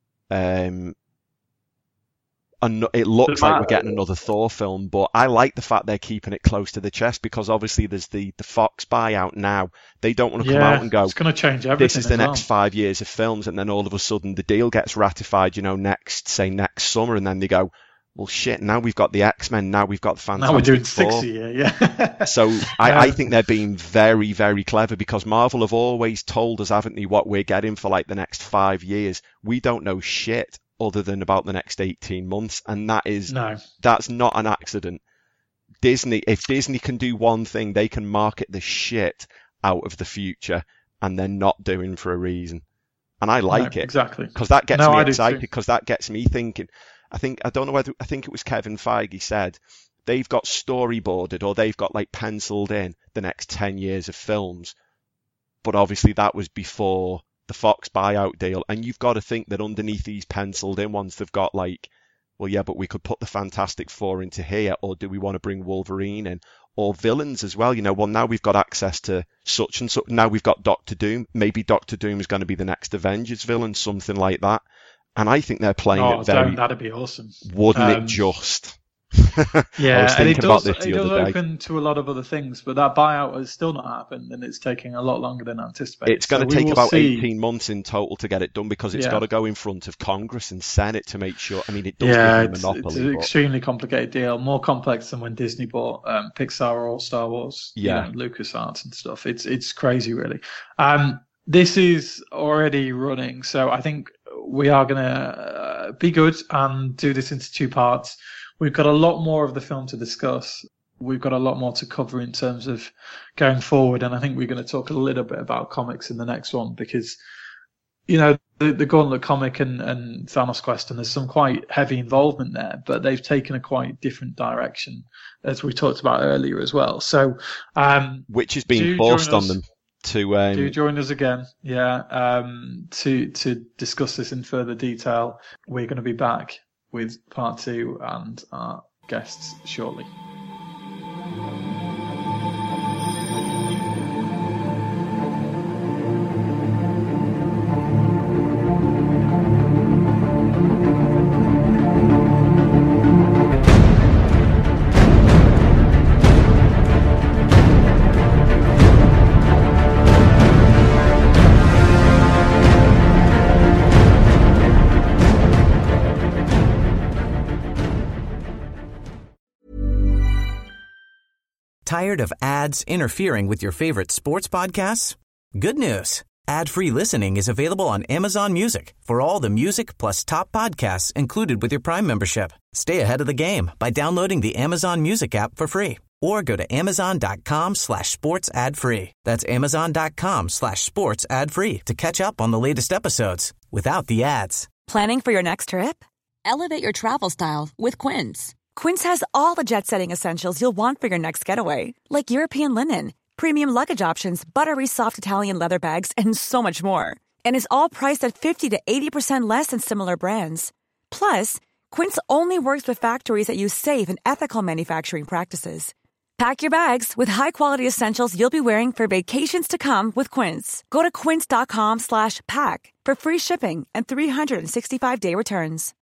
It looks like we're getting another Thor film, but I like the fact they're keeping it close to the chest because obviously there's the Fox buyout now. They don't want to come out and go, it's going to change everything. This is the next 5 years of films, and then all of a sudden the deal gets ratified, next summer, and then they go, well, shit, now we've got the X-Men, now we've got the Fantastic Four. Now we're doing 6 a year, yeah. So I think they're being very, very clever because Marvel have always told us, haven't they, what we're getting for like the next 5 years. We don't know shit other than about the next 18 months, and that's not an accident. If Disney can do one thing, they can market the shit out of the future, and they're not doing for a reason. And I like it. Exactly. Because that gets me excited, because that gets me thinking. I think it was Kevin Feige said they've got storyboarded or they've got like penciled in the next 10 years of films. But obviously that was before the Fox buyout deal. And you've got to think that underneath these penciled in ones, they've got like, well, yeah, but we could put the Fantastic Four into here, or do we want to bring Wolverine in? Or villains as well, well, now we've got access to such and such. Now we've got Doctor Doom. Maybe Doctor Doom is going to be the next Avengers villain, something like that. And I think they're playing it very... that'd be awesome. Wouldn't it just? Yeah, I was and it thinking about does, this the it does other day. open to a lot of other things, but that buyout has still not happened, and it's taking a lot longer than anticipated. It's going to take about 18 months in total to get it done because it's got to go in front of Congress and Senate to make sure. I mean, it does give them a monopoly. It's an extremely complicated deal, more complex than when Disney bought Pixar or Star Wars, LucasArts and stuff. It's crazy, really. This is already running, so I think we are going to be good and do this into 2 parts. We've got a lot more of the film to discuss. We've got a lot more to cover in terms of going forward, and I think we're going to talk a little bit about comics in the next one because, the Gauntlet comic and Thanos Quest, and there's some quite heavy involvement there, but they've taken a quite different direction, as we talked about earlier as well. So, which has been forced on them. Do join us again, to discuss this in further detail. We're going to be back with part 2 and our guests shortly. Tired of ads interfering with your favorite sports podcasts? Good news. Ad-free listening is available on Amazon Music for all the music plus top podcasts included with your Prime membership. Stay ahead of the game by downloading the Amazon Music app for free or go to amazon.com/sports ad free. That's amazon.com/sports ad free to catch up on the latest episodes without the ads. Planning for your next trip? Elevate your travel style with Quince. Quince has all the jet-setting essentials you'll want for your next getaway, like European linen, premium luggage options, buttery soft Italian leather bags, and so much more. And is all priced at 50 to 80% less than similar brands. Plus, Quince only works with factories that use safe and ethical manufacturing practices. Pack your bags with high-quality essentials you'll be wearing for vacations to come with Quince. Go to quince.com/pack for free shipping and 365-day returns.